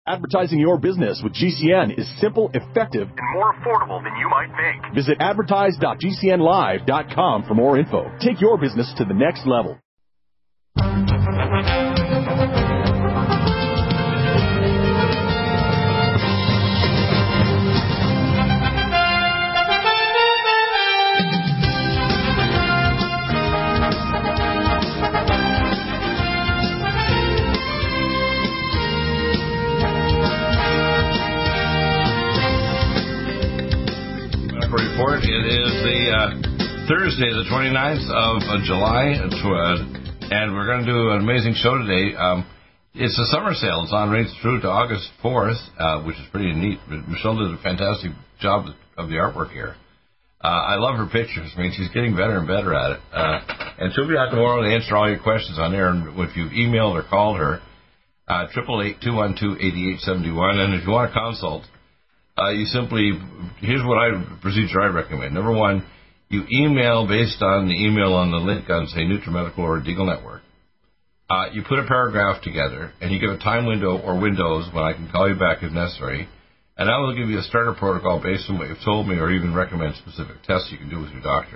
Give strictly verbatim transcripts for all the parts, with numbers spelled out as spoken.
Advertising your business with G C N is simple, effective, and more affordable than you might think. Visit advertise dot g c n live dot com for more info. Take your business to the next level. Report. It is the uh, Thursday, the twenty-ninth of uh, July, uh, and we're going to do an amazing show today. Um, it's a summer sale. It's on right through to August fourth, uh, which is pretty neat. Michelle did a fantastic job of the artwork here. Uh, I love her pictures. I mean, she's getting better and better at it. Uh, and she'll be out tomorrow to answer all your questions on air. And if you've emailed or called her, uh, eight eight eight, two one two, eight eight seven one. And if you want a consult, Uh, you simply, here's what I, procedure I recommend. Number one, you email based on the email on the link on, say, NutriMedical or Deagle Network. Uh, you put a paragraph together, and you give a time window or windows when I can call you back if necessary, and I will give you a starter protocol based on what you've told me, or even recommend specific tests you can do with your doctor.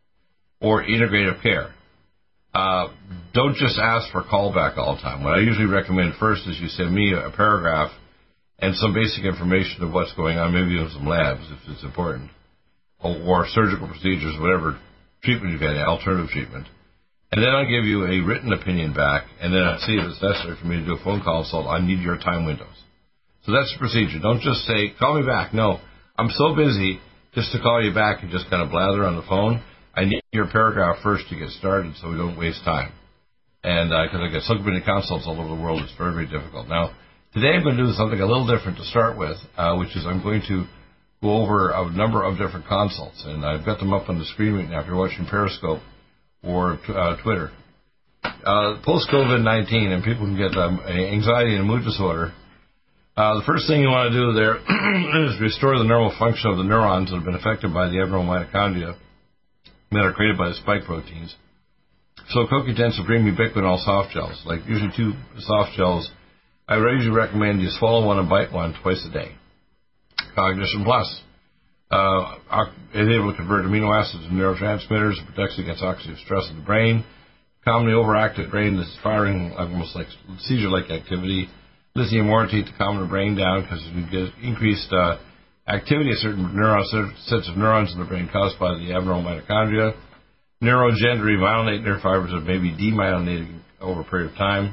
Or integrative care. Uh, don't just ask for callback all the time. What I usually recommend first is you send me a paragraph and some basic information of what's going on, maybe even some labs if it's important, or, or surgical procedures, whatever treatment you've had, alternative treatment. And then I'll give you a written opinion back, and then I'll see if it's necessary for me to do a phone consult. I need your time windows. So that's the procedure. Don't just say, call me back. No, I'm so busy just to call you back and just kind of blather on the phone. I need your paragraph first to get started so we don't waste time. And because uh, I get so many consults all over the world, it's very, very difficult. Now, today I'm going to do something a little different to start with, uh, which is I'm going to go over a number of different consults, and I've got them up on the screen right now if you're watching Periscope or uh, Twitter. Uh, Post-COVID nineteen, and people can get um, anxiety and mood disorder. Uh, the first thing you want to do there is restore the normal function of the neurons that have been affected by the abnormal mitochondria that are created by the spike proteins. So CoQ ten Supreme Ubiquinol soft gels, like usually two soft gels, I usually recommend you swallow one and bite one twice a day. Cognition Plus uh, is able to convert amino acids into neurotransmitters, protects against oxidative stress in the brain. Commonly overactive brain is firing almost like seizure-like activity. Lithium orotate to calm the brain down because you get increased uh, activity of certain neurons, sets of neurons in the brain caused by the abnormal mitochondria. Neurogen to remyelinate nerve fibers that may be demyelinating over a period of time.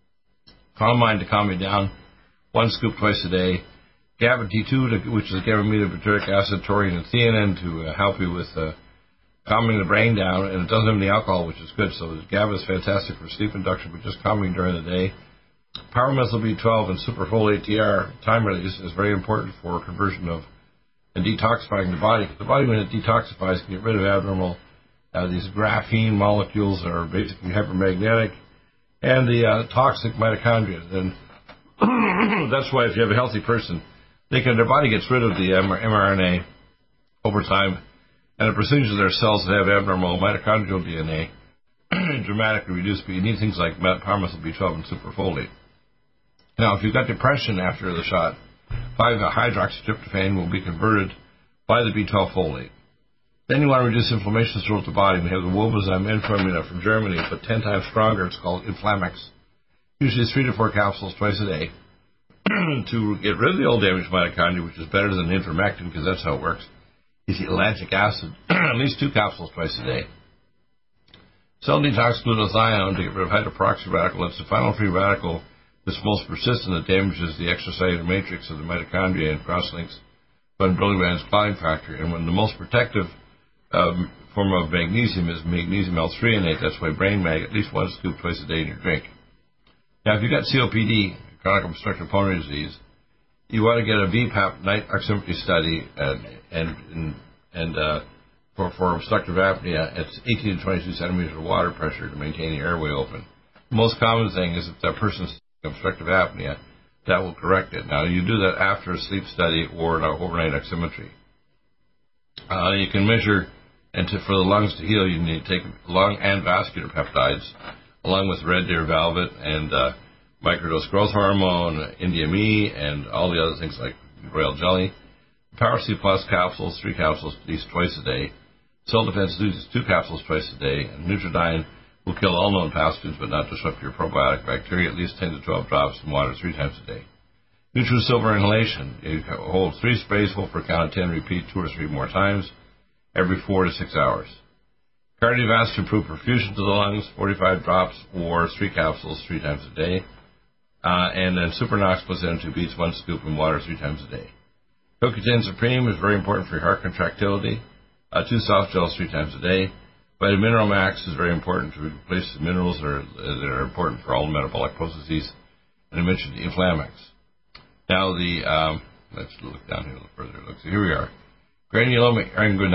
Calm Mind to calm you down, one scoop twice a day. GABA T two, to, which is gamma-amino butyric acid, taurine, and theanine to uh, help you with uh, calming the brain down, and it doesn't have any alcohol, which is good. So GABA is fantastic for sleep induction, but just calming during the day. Power Methyl B twelve and Superfolate T R time release is very important for conversion of and detoxifying the body. The body, when it detoxifies, can get rid of abnormal uh, these graphene molecules that are basically hypermagnetic, and the uh, toxic mitochondria. And that's why if you have a healthy person, they can, their body gets rid of the mRNA over time, and it procedures their cells that have abnormal mitochondrial D N A dramatically reduced. But you need things like Power Methyl B twelve and Superfolate. Now, if you've got depression after the shot, five hydroxytryptophan will be converted by the B twelve folate. Then you want to reduce inflammation throughout the body. We have the Wobenzyme Inflamina from Germany, but ten times stronger. It's called Inflamex. Usually it's three to four capsules twice a day to get rid of the old damaged mitochondria, which is better than Invermectin because that's how it works. Is the ellagic acid, at least two capsules twice a day. Cell detox glutathione to get rid of hydroperoxy radical. It's the final free radical that's most persistent that damages the extracellular matrix of the mitochondria and crosslinks von Brillibrand's clotting factor. And when the most protective um, form of magnesium is magnesium L threonate, that's why Brain Mag, at least one scoop twice a day in your drink. Now, if you've got C O P D, chronic obstructive pulmonary disease, you want to get a V PAP night oximetry study, and and and, and uh, for for obstructive apnea, it's eighteen to twenty-two centimeters of water pressure to maintain the airway open. The most common thing is if that person's obstructive apnea, that will correct it. Now, you do that after a sleep study or an overnight oximetry. Uh, you can measure, and to, for the lungs to heal, you need to take lung and vascular peptides, along with red deer velvet and uh, microdose growth hormone, Indium E, and all the other things like royal jelly. Power C Plus capsules, three capsules at least twice a day. Cell Defense loses two capsules twice a day. And Nutridyne will kill all known pathogens but not disrupt your probiotic bacteria, at least ten to twelve drops in water three times a day. NutriSilver inhalation. You hold three sprays, hold for a count of ten, repeat two or three more times every four to six hours. Cardiovascular improve perfusion to the lungs, forty-five drops or three capsules three times a day. Uh, and then Supernox plus N two beats, one scoop in water three times a day. Co Q ten Supreme is very important for your heart contractility, uh, two soft gels three times a day. Vitamin Mineral Max is very important to replace the minerals that are, that are important for all metabolic processes. And I mentioned the Inflamex. Now the, um, let's look down here a little further. Look, so here we are. Granuloma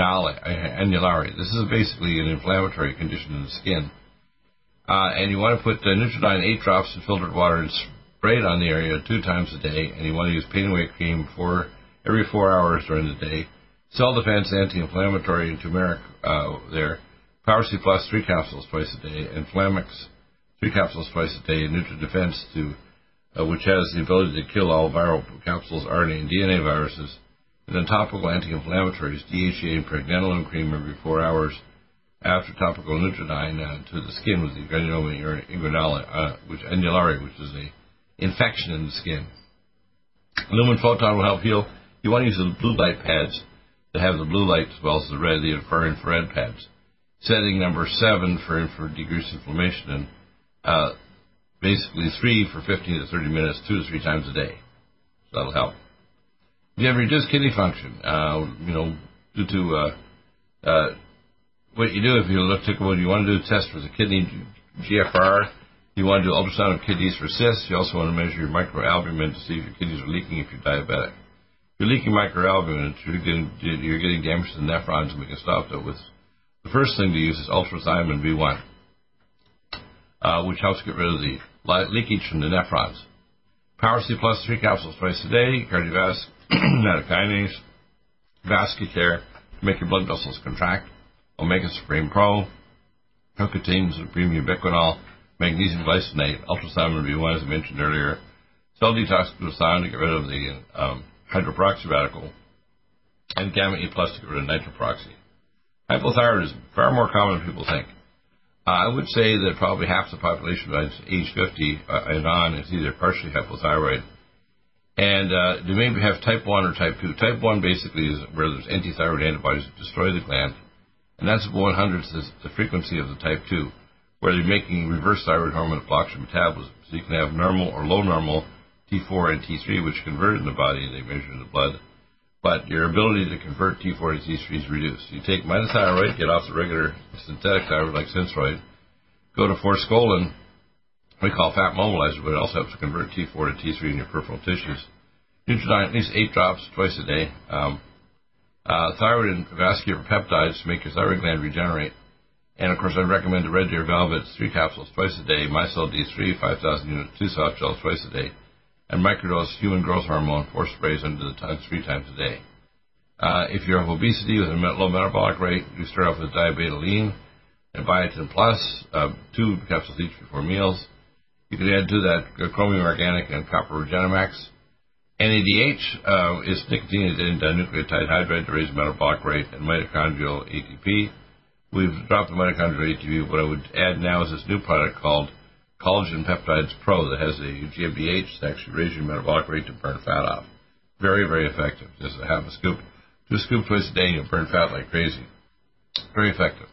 annulare. This is basically an inflammatory condition in the skin. Uh, and you want to put uh, Nutridyne eight drops in filtered water and spray it on the area two times a day. And you want to use Pain Away cream for every four hours during the day. Cell Defense anti-inflammatory and turmeric uh, there. Power C Plus three capsules twice a day. Inflamex three capsules twice a day. And NutriDefense two, uh, which has the ability to kill all viral capsules, R N A, and D N A viruses. And then topical anti-inflammatories, D H E A and pregnenolone cream every four hours after topical Nutridyne uh, to the skin with the granuloma inguinale, uh, which annulare, which is a infection in the skin. Lumen Photon will help heal. You want to use the blue light pads that have the blue light as well as the red, the infrared pads. Setting number seven for, for decreased inflammation, and uh, basically three for fifteen to thirty minutes, two to three times a day. So that'll help. If you have reduced kidney function, uh, you know, due to uh, uh, what you do if you look at what you want to do a test for the kidney G F R. You want to do ultrasound of kidneys for cysts. You also want to measure your microalbumin to see if your kidneys are leaking if you're diabetic. If you're leaking microalbumin, you're getting, you're getting damage to the nephrons, and we can stop that with the first thing to use is ultrathymine B one, uh, which helps get rid of the leakage from the nephrons. Power C Plus, three capsules twice a day. Cardiovascular, nattokinase, Vascucare to make your blood vessels contract. Omega Supreme Pro, Co Q ten Supreme Ubiquinol, Magnesium Glycinate, Ultrathymine B one, as I mentioned earlier. Cell Detox Glutathione to get rid of the um, hydroperoxy radical, and Gamma E Plus to get rid of nitroperoxy. Hypothyroid is far more common than people think. Uh, I would say that probably half the population by age fifty uh, and on is either partially hypothyroid. And uh, they maybe have type one or type two. Type one basically is where there's antithyroid antibodies that destroy the gland. And that's one hundredth is the frequency of the type two, where they're making reverse thyroid hormone that blocks your metabolism. So you can have normal or low normal T four and T three, which convert in the body, they measure in the blood. But your ability to convert T four to T three is reduced. You take mitothyroid, get off the regular synthetic thyroid like Synthroid, go to forskolin, we call fat mobilizer, but it also helps to convert T four to T three in your peripheral tissues. Nutridyne, at least eight drops twice a day. Um, uh, thyroid and vascular peptides to make your thyroid gland regenerate. And, of course, I recommend the Red Deer Velvet, three capsules twice a day, MyCell D three, five thousand units, two soft gels twice a day, and microdose human growth hormone, four sprays under the tongue three times a day. Uh, if you have obesity with a low metabolic rate, you start off with diabetoline and Biotin Plus, uh, two capsules each before meals. You can add to that chromium organic and copper Regenemax. N A D H uh, is nicotine and dinucleotide hydride to raise metabolic rate, and mitochondrial A T P. We've dropped the mitochondrial A T P. What I would add now is this new product called Collagen Peptides Pro that has a G M B H that actually raises your metabolic rate to burn fat off. Very, very effective. Just a half a scoop, two scoops twice a day, and you'll burn fat like crazy. Very effective.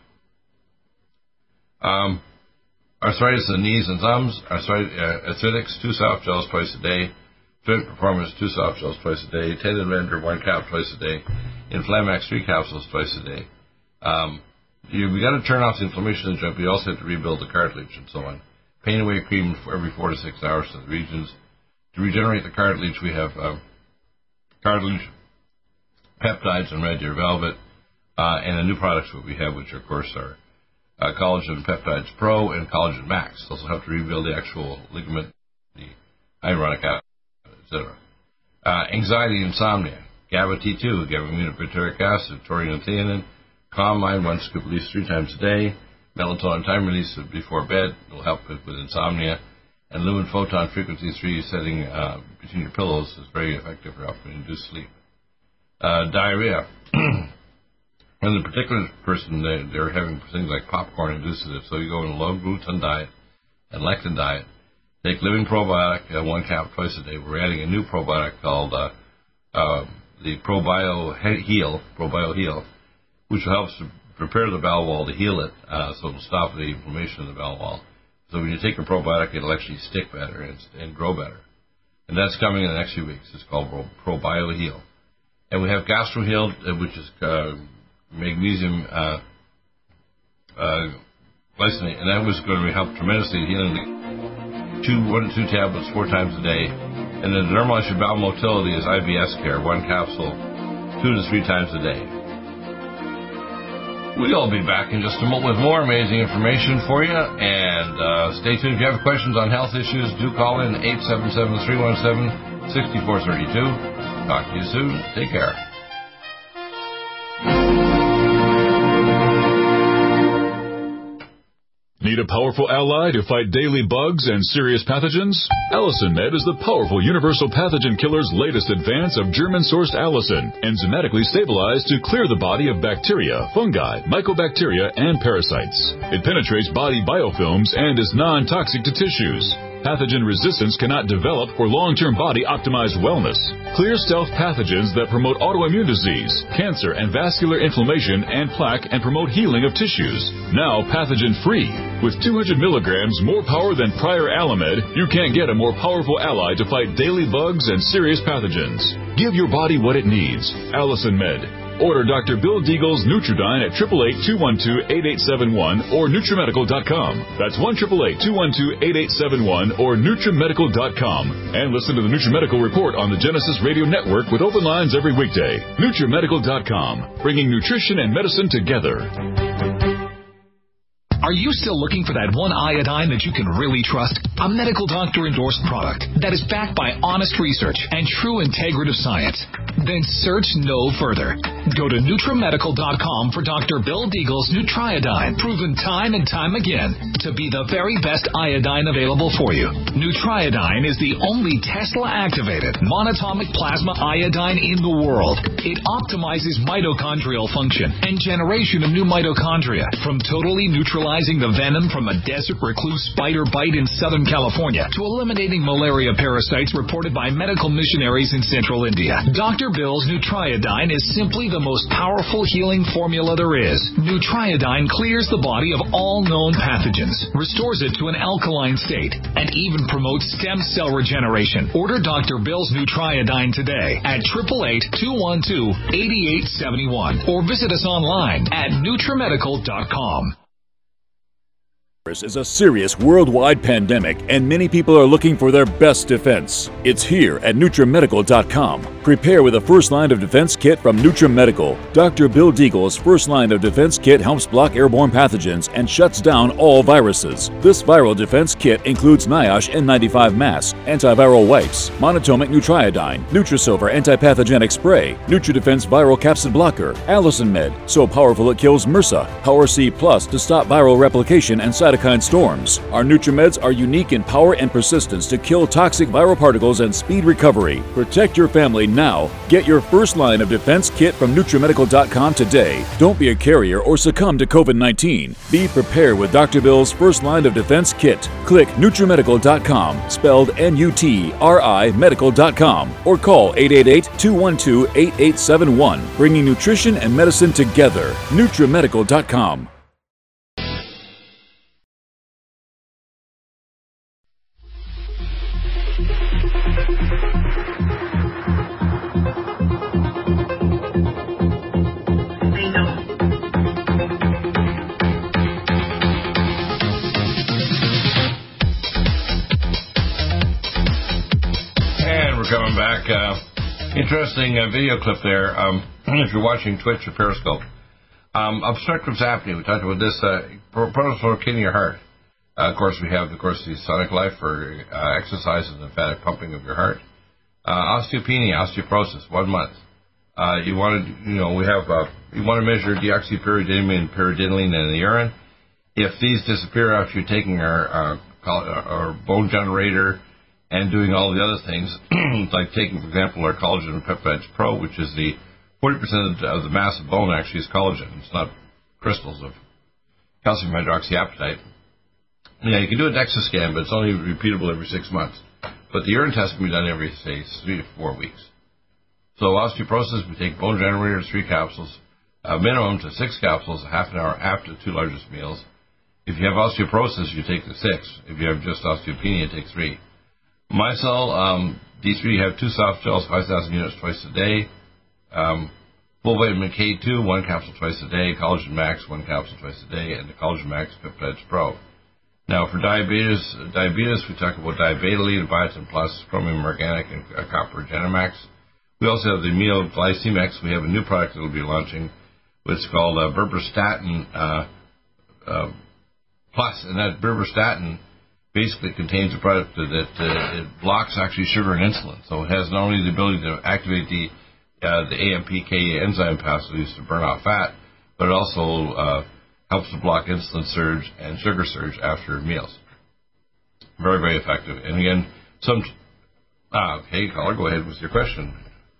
Um, arthritis in the knees and thumbs, arthritis, uh, arthritics, two soft gels twice a day. Joint Performance, two soft gels twice a day. Tendon Render, one cap twice a day. Inflamax, three capsules twice a day. Um, you, we got to turn off the inflammation in the joint, but you also have to rebuild the cartilage and so on. Pain Away cream for every four to six hours to the regions. To regenerate the cartilage, we have uh, cartilage, peptides, and Red Deer Velvet, uh, and the new products that we have, which of course are uh, Collagen Peptides Pro and Collagen Max. Also help to rebuild the actual ligament, the hyaluronic acid, et cetera. Uh, anxiety, insomnia, GABA T two, gamma-aminobutyric acid, taurine and theanine, Calm Mind, one scoop at least three times a day, melatonin time release before bed will help with, with insomnia, And lumen photon frequency three setting uh, between your pillows is very effective for helping induce sleep. Uh, diarrhea. And the particular person, they, they're having things like popcorn induces it. So you go on a low gluten diet and lectin diet. Take living probiotic, uh, one cap twice a day. We're adding a new probiotic called uh, uh, the Probio Heal, Probio Heal, which helps to prepare the bowel wall to heal it, uh, so it'll stop the inflammation of the bowel wall. So when you take a probiotic, it'll actually stick better and, and grow better. And that's coming in the next few weeks. It's called Pro, Probio Heal. And we have Gastro Heal, uh, which is uh, magnesium uh, uh, glycinate, and that was going to help tremendously healing the two, one to two tablets four times a day. And then the Normalize Your Bowel Motility is I B S Care, one capsule, two to three times a day. We'll be back in just a moment with more amazing information for you. And uh, stay tuned. If you have questions on health issues, do call in eight seven seven, three one seven, six four three two. Talk to you soon. Take care. Need a powerful ally to fight daily bugs and serious pathogens? Allicin Med is the powerful universal pathogen killer's latest advance of German-sourced allicin, enzymatically stabilized to clear the body of bacteria, fungi, mycobacteria, and parasites. It penetrates body biofilms and is non-toxic to tissues. Pathogen resistance cannot develop for long-term body-optimized wellness. Clear stealth pathogens that promote autoimmune disease, cancer, and vascular inflammation and plaque and promote healing of tissues. Now pathogen-free. With two hundred milligrams more power than prior Alamed, you can't get a more powerful ally to fight daily bugs and serious pathogens. Give your body what it needs. Allicin Med. Order Doctor Bill Deagle's Nutridyne at eight eight eight, two one two, eight eight seven one or Nutrimedical dot com. That's one eight eight eight, two one two, eight eight seven one or Nutrimedical dot com. And listen to the Nutrimedical Report on the Genesis Radio Network with open lines every weekday. Nutrimedical dot com, bringing nutrition and medicine together. Are you still looking for that one iodine that you can really trust? A medical doctor-endorsed product that is backed by honest research and true integrative science? Then search no further. Go to Nutrimedical dot com for Doctor Bill Deagle's Nutriodine, proven time and time again to be the very best iodine available for you. Nutriodine is the only Tesla-activated monatomic plasma iodine in the world. It optimizes mitochondrial function and generation of new mitochondria, from totally neutralizing the venom from a desert recluse spider bite in Southern California to eliminating malaria parasites reported by medical missionaries in Central India. Doctor Bill's Nutriodine is simply the most powerful healing formula there is. Nutriodine clears the body of all known pathogens, restores it to an alkaline state, and even promotes stem cell regeneration. Order Doctor Bill's Nutriodine today at eight eight eight, two one two, eight eight seven one or visit us online at Nutrimedical dot com. Is a serious worldwide pandemic, and many people are looking for their best defense. It's here at Nutrimedical dot com. Prepare with a first line of defense kit from Nutrimedical. Doctor Bill Deagle's first line of defense kit helps block airborne pathogens and shuts down all viruses. This viral defense kit includes NIOSH N ninety-five mask, antiviral wipes, monatomic Nutriodine, Nutrisilver antipathogenic spray, NutriDefense viral capsid blocker, Allicin Med, so powerful it kills MRSA, Power C Plus to stop viral replication and cytokine storms. Our NutriMeds are unique in power and persistence to kill toxic viral particles and speed recovery. Protect your family now. Get your first line of defense kit from Nutrimedical dot com today. Don't be a carrier or succumb to COVID nineteen. Be prepared with Doctor Bill's first line of defense kit. Click Nutrimedical dot com, spelled N U T R I medical dot com, or call eight eight eight, two one two, eight eight seven one, bringing nutrition and medicine together. Nutrimedical dot com. Coming back, uh, interesting uh, video clip there. Um, if you're watching Twitch or Periscope, um, obstructive apnea. We talked about this. Uh, protocols for kidney your heart. Uh, of course, we have, of course, the Sonic Life for uh, exercise and lymphatic pumping of your heart. Uh, osteopenia, osteoporosis, one month. Uh, you want to, you know, we have. Uh, you want to measure deoxypyridine and pyridinylene in the urine. If these disappear after you're taking our uh, or bone generator, and doing all the other things, like taking, for example, our Collagen Peptides Pro, which is the forty percent of the mass of bone actually is collagen. It's not crystals of calcium hydroxyapatite. Yeah, you can do a DEXA scan, but it's only repeatable every six months. But the urine test can be done every, say, three to four weeks. So osteoporosis, we take bone generators, three capsules, a minimum to six capsules, a half an hour after the two largest meals. If you have osteoporosis, you take the six. If you have just osteopenia, take three. Micelle, um, D three, you have two soft gels, five thousand units twice a day. Um, full vitamin K two, one capsule twice a day. Collagen Max, one capsule twice a day. And the Collagen Max Peptides Pro. Now, for diabetes, diabetes, we talk about diabetes, biotin plus, chromium organic, and uh, copper Genemax. We also have the Amyloglycemics. We have a new product that will be launching. It's called uh, Berberstatin uh, uh, Plus, and that Berberstatin basically contains a product that uh, it blocks actually sugar and insulin. So it has not only the ability to activate the uh, the A M P K enzyme pathways to burn off fat, but it also uh, helps to block insulin surge and sugar surge after meals. Very, very effective. And again, some... Ah, okay, caller, go ahead with your question.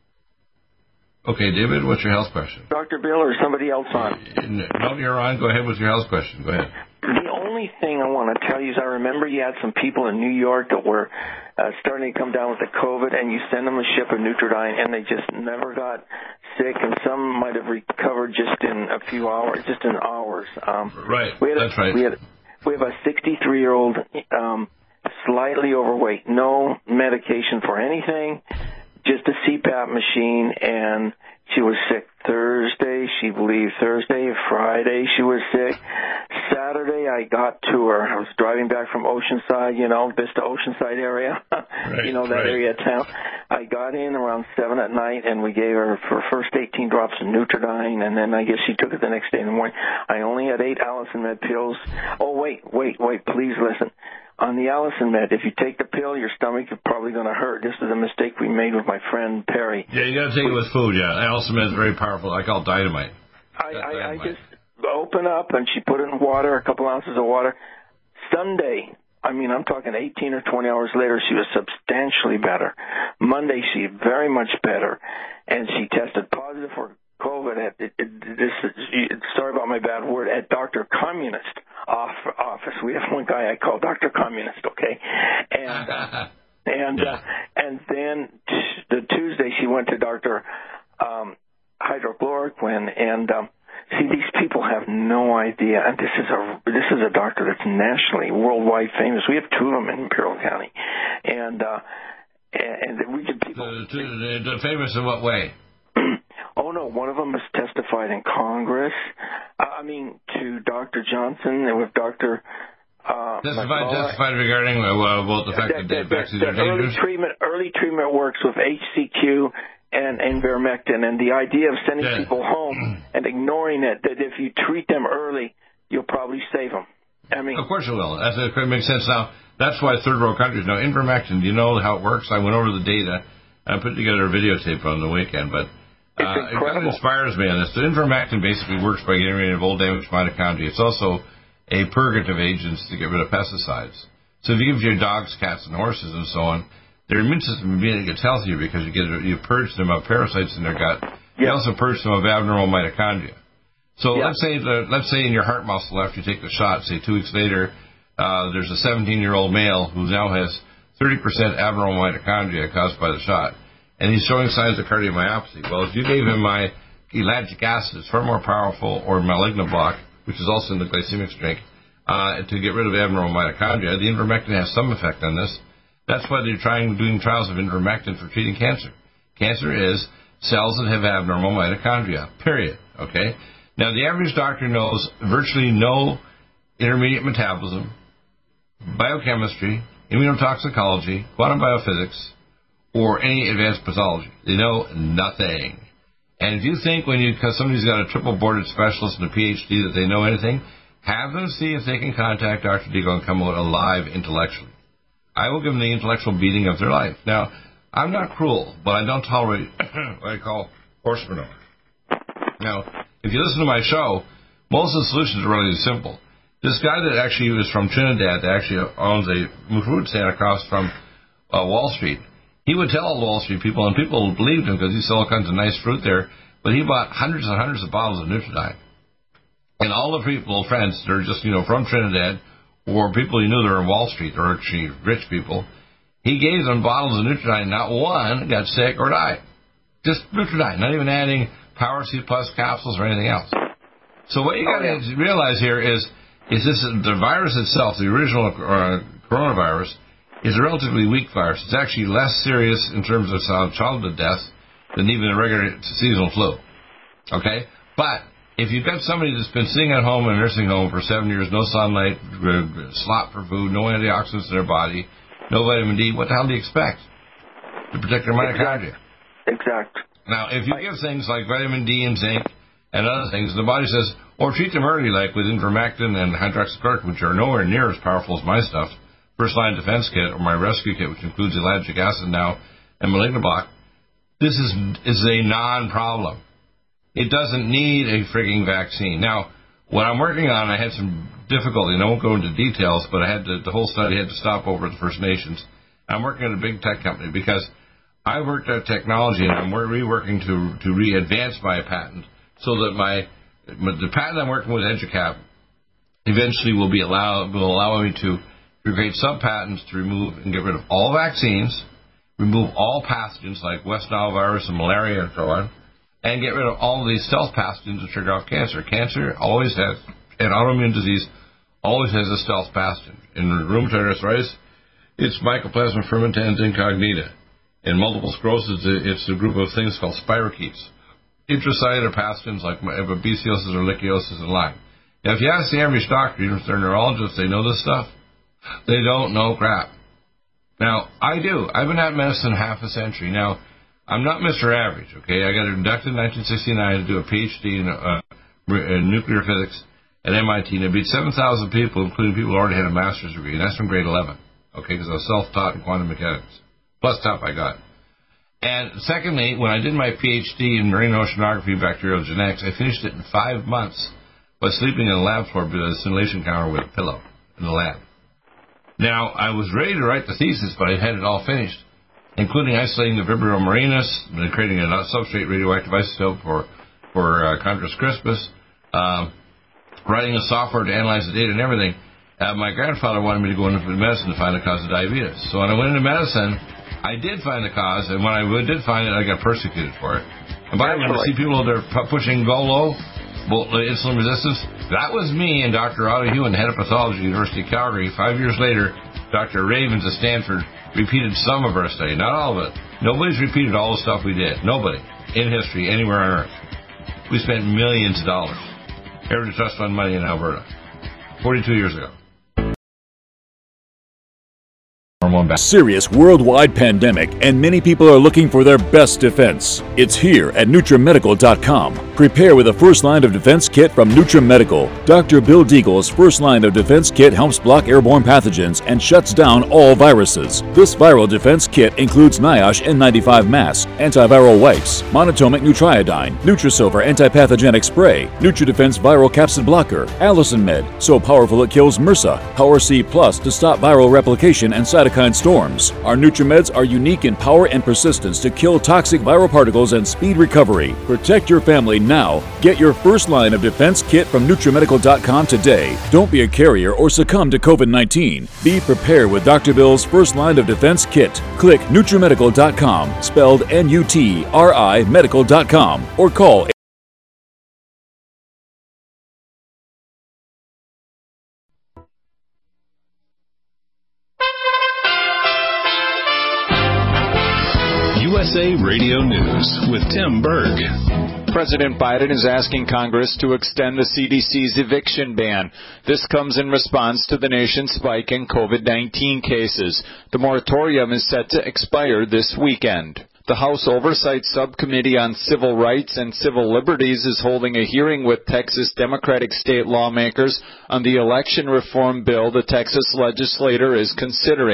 Okay, David, what's your health question? Doctor Bill or somebody else on? No, you're on. Go ahead with your health question. Go ahead. The only thing I want to tell you is I remember you had some people in New York that were uh, starting to come down with the COVID, and you sent them a ship of Nutridyne, and they just never got sick, and some might have recovered just in a few hours, just in hours. Um, right, we had that's a, right. We, had, we have a sixty-three-year-old, um, slightly overweight, no medication for anything, just a C PAP machine, and she was sick Thursday, she believed Thursday, Friday she was sick. Saturday I got to her. I was driving back from Oceanside, you know, Vista Oceanside area, right, you know, that right. area of town. I got in around seven at night, and we gave her her first eighteen drops of Nutridyne, and then I guess she took it the next day in the morning. I only had eight Allison Med pills. Oh, wait, wait, wait, please listen. On the Allison Med, if you take the pill, your stomach is probably going to hurt. This is a mistake we made with my friend Perry. Yeah, you got to take it with food, yeah. Allison Med is very powerful. I call it dynamite. I, I, I just open up, and she put it in water, a couple ounces of water. Sunday, I mean, I'm talking eighteen or twenty hours later, she was substantially better. Monday, she very much better, and she tested positive for COVID at, it, it, this, it, sorry about my bad word, at Doctor Communist off, office. We have one guy I call Doctor Communist, okay? And uh, and uh, and then t- the Tuesday she went to Doctor Um, hydrochloroquine, and um, see, these people have no idea. And this is a this is a doctor that's nationally, worldwide famous. We have two of them in Imperial County, and uh, and, and we can people. The, the, the famous in what way? Oh, no, one of them has testified in Congress. Uh, I mean, to Doctor Johnson and with Doctor Uh, testified, testified regarding uh, about the fact that, that, that, vaccines that are dangerous? Early treatment, early treatment works with H C Q and, and Ivermectin, and the idea of sending yeah. people home and ignoring it, that if you treat them early, you'll probably save them. I mean, of course you will. That's, that makes sense. Now, that's why third world countries know Ivermectin. Do you know how it works? I went over the data. I put together a videotape on the weekend, but It's uh, it kind of incredible. inspires me on this. The Ivermectin basically works by getting rid of old damaged mitochondria. It's also a purgative agent to get rid of pesticides. So if you give your dogs, cats, and horses and so on, their immune system gets healthier because you get you purge them of parasites in their gut. You Yeah. also purge them of abnormal mitochondria. So Yeah. let's say the, let's say in your heart muscle after you take the shot, say two weeks later, uh, there's a seventeen-year-old male who now has thirty percent abnormal mitochondria caused by the shot, and he's showing signs of cardiomyopathy. Well, if you gave him my ellagic acid, it's far more powerful, or malignant block, which is also in the glycemic drink, uh, to get rid of abnormal mitochondria. The ivermectin has some effect on this. That's why they're trying doing trials of ivermectin for treating cancer. Cancer is cells that have abnormal mitochondria, period. Okay? Now, the average doctor knows virtually no intermediate metabolism, biochemistry, immunotoxicology, quantum biophysics, or any advanced pathology. They know nothing. And if you think when you, because somebody's got a triple-boarded specialist and a P H D that they know anything, have them see if they can contact Doctor Deagle and come out alive intellectually. I will give them the intellectual beating of their life. Now, I'm not cruel, but I don't tolerate what I call horse manure. Now, if you listen to my show, most of the solutions are really simple. This guy that actually was from Trinidad that actually owns a fruit stand across from uh, Wall Street, he would tell all the Wall Street people, and people believed him because he sold all kinds of nice fruit there, but he bought hundreds and hundreds of bottles of Nutridyne. And all the people, friends, that are just, you know, from Trinidad, or people he knew that were in Wall Street, or actually rich people, he gave them bottles of Nutridyne. Not one got sick or died. Just Nutridyne, not even adding Power C Plus capsules or anything else. So what you got to realize here is, is this the virus itself, the original uh, coronavirus, is a relatively weak virus. It's actually less serious in terms of childhood deaths than even a regular seasonal flu. Okay? But if you've got somebody that's been sitting at home in a nursing home for seven years, no sunlight, slop for food, no antioxidants in their body, no vitamin D, what the hell do you expect to protect their mitochondria? Exact. Now, if you give things like vitamin D and zinc and other things, the body says, or treat them early, like with ivermectin and hydroxychloroquine, which are nowhere near as powerful as my stuff, First Line Defense Kit, or my rescue kit, which includes ellagic acid now and malignoblock, this is, is a non-problem. It doesn't need a frigging vaccine. Now, what I'm working on, I had some difficulty, and I won't go into details, but I had to, the whole study had to stop over at the First Nations. I'm working at a big tech company because I worked at technology, and I'm reworking to, to re-advance my patent so that my, the patent I'm working with EduCap eventually will be allow, will allow me to create sub-patents to remove and get rid of all vaccines, remove all pathogens like West Nile virus and malaria and so on, and get rid of all of these stealth pathogens that trigger off cancer. Cancer always has, and autoimmune disease always has a stealth pathogen. In rheumatoid arthritis, it's Mycoplasma fermentans incognita. In multiple sclerosis, it's a group of things called spirochetes. Intracellular pathogens like babesiosis or lichiosis and Lyme. Now, if you ask the average doctor, even if they're neurologists, they know this stuff. They don't know crap. Now, I do. I've been at medicine half a century. Now, I'm not Mister Average, okay? I got inducted in nineteen sixty-nine to do a P H D in, uh, in nuclear physics at M I T, and I beat seven thousand people, including people who already had a master's degree, and that's from grade eleven, okay, because I was self-taught in quantum mechanics. Plus top I got. And secondly, when I did my P H D in marine oceanography and bacterial genetics, I finished it in five months by sleeping in a lab floor with a simulation camera with a pillow in the lab. Now, I was ready to write the thesis, but I had it all finished, including isolating the Vibrio marinus, and creating a substrate radioactive isotope for, for uh, Chondrus crispus, um, writing a software to analyze the data and everything. Uh, my grandfather wanted me to go into medicine to find the cause of diabetes. So when I went into medicine, I did find the cause, and when I did find it, I got persecuted for it. And by the way, when you see people that are pushing go low, insulin resistance, that was me and Doctor Otto Hewen, head of pathology at the University of Calgary. Five years later, Doctor Ravens at Stanford repeated some of our study, not all of it. Nobody's repeated all the stuff we did. Nobody in history, anywhere on Earth. We spent millions of dollars. Heritage Trust Fund money in Alberta. forty-two years ago. Serious worldwide pandemic, and many people are looking for their best defense. It's here at NutriMedical dot com. Prepare with a first line of defense kit from NutriMedical. Doctor Bill Deagle's first line of defense kit helps block airborne pathogens and shuts down all viruses. This viral defense kit includes NIOSH N ninety-five mask, antiviral wipes, monatomic Nutriodine, Nutrisilver antipathogenic spray, NutriDefense viral capsid blocker, Allison Med, so powerful it kills MRSA, Power C Plus to stop viral replication and cytokine storms. Our NutriMeds are unique in power and persistence to kill toxic viral particles and speed recovery. Protect your family now. Get your first line of defense kit from NutriMedical dot com today. Don't be a carrier or succumb to COVID nineteen. Be prepared with Doctor Bill's first line of defense kit. Click NutriMedical dot com, spelled N U T R I medical dot com, or call U S A Radio News with Tim Berg. President Biden is asking Congress to extend the C D C's eviction ban. This comes in response to the nation's spike in COVID nineteen cases. The moratorium is set to expire this weekend. The House Oversight Subcommittee on Civil Rights and Civil Liberties is holding a hearing with Texas Democratic state lawmakers on the election reform bill the Texas legislature is considering.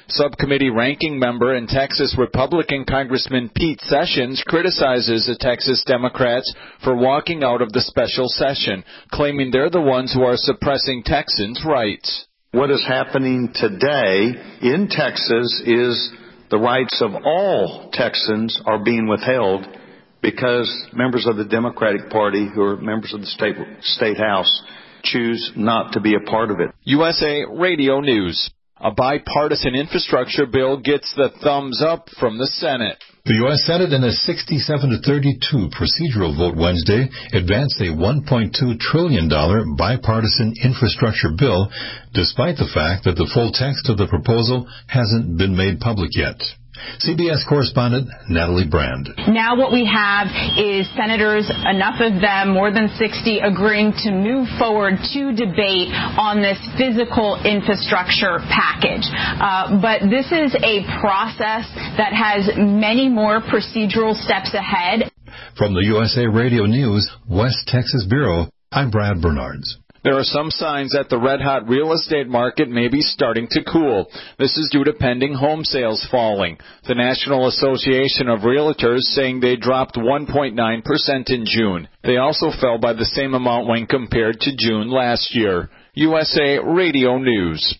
Subcommittee ranking member and Texas Republican Congressman Pete Sessions criticizes the Texas Democrats for walking out of the special session, claiming they're the ones who are suppressing Texans' rights. What is happening today in Texas is the rights of all Texans are being withheld because members of the Democratic Party, who are members of the state, state House, choose not to be a part of it. U S A Radio News. A bipartisan infrastructure bill gets the thumbs up from the Senate. The U S Senate, in a sixty-seven to thirty-two procedural vote Wednesday, advanced a one point two trillion dollars bipartisan infrastructure bill, despite the fact that the full text of the proposal hasn't been made public yet. C B S correspondent Natalie Brand. Now what we have is senators, enough of them, more than sixty, agreeing to move forward to debate on this physical infrastructure package. Uh, but this is a process that has many more procedural steps ahead. From the U S A Radio News, West Texas Bureau, I'm Brad Bernards. There are some signs that the red-hot real estate market may be starting to cool. This is due to pending home sales falling. The National Association of Realtors saying they dropped one point nine percent in June. They also fell by the same amount when compared to June last year. U S A Radio News.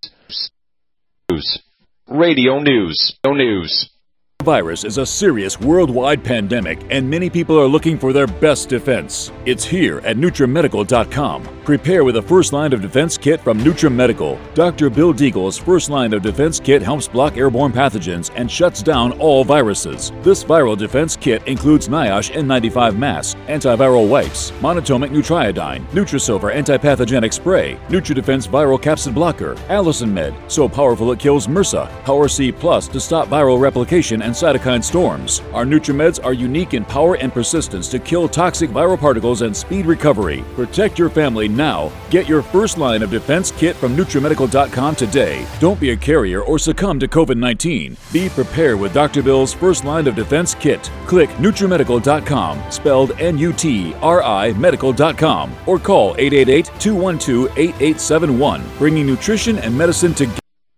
News. Radio News. No news. Virus is a serious worldwide pandemic, and many people are looking for their best defense. It's here at Nutra Medical dot com. Prepare with a first line of defense kit from Nutra Medical. Doctor Bill Deagle's first line of defense kit helps block airborne pathogens and shuts down all viruses. This viral defense kit includes NIOSH N ninety-five mask, antiviral wipes, monatomic Nutriodine, Nutrisilver antipathogenic spray, NutriDefense viral capsid blocker, Allison Med, so powerful it kills MRSA, Power C Plus to stop viral replication and cytokine storms. Our NutriMeds are unique in power and persistence to kill toxic viral particles and speed recovery. Protect your family now. Get your first line of defense kit from Nutra Medical dot com today. Don't be a carrier or succumb to COVID nineteen. Be prepared with Doctor Bill's first line of defense kit. Click Nutra Medical dot com, spelled N U T R I Medical dot com, or call eight eight eight, two one two, eight eight seven one, bringing nutrition and medicine together.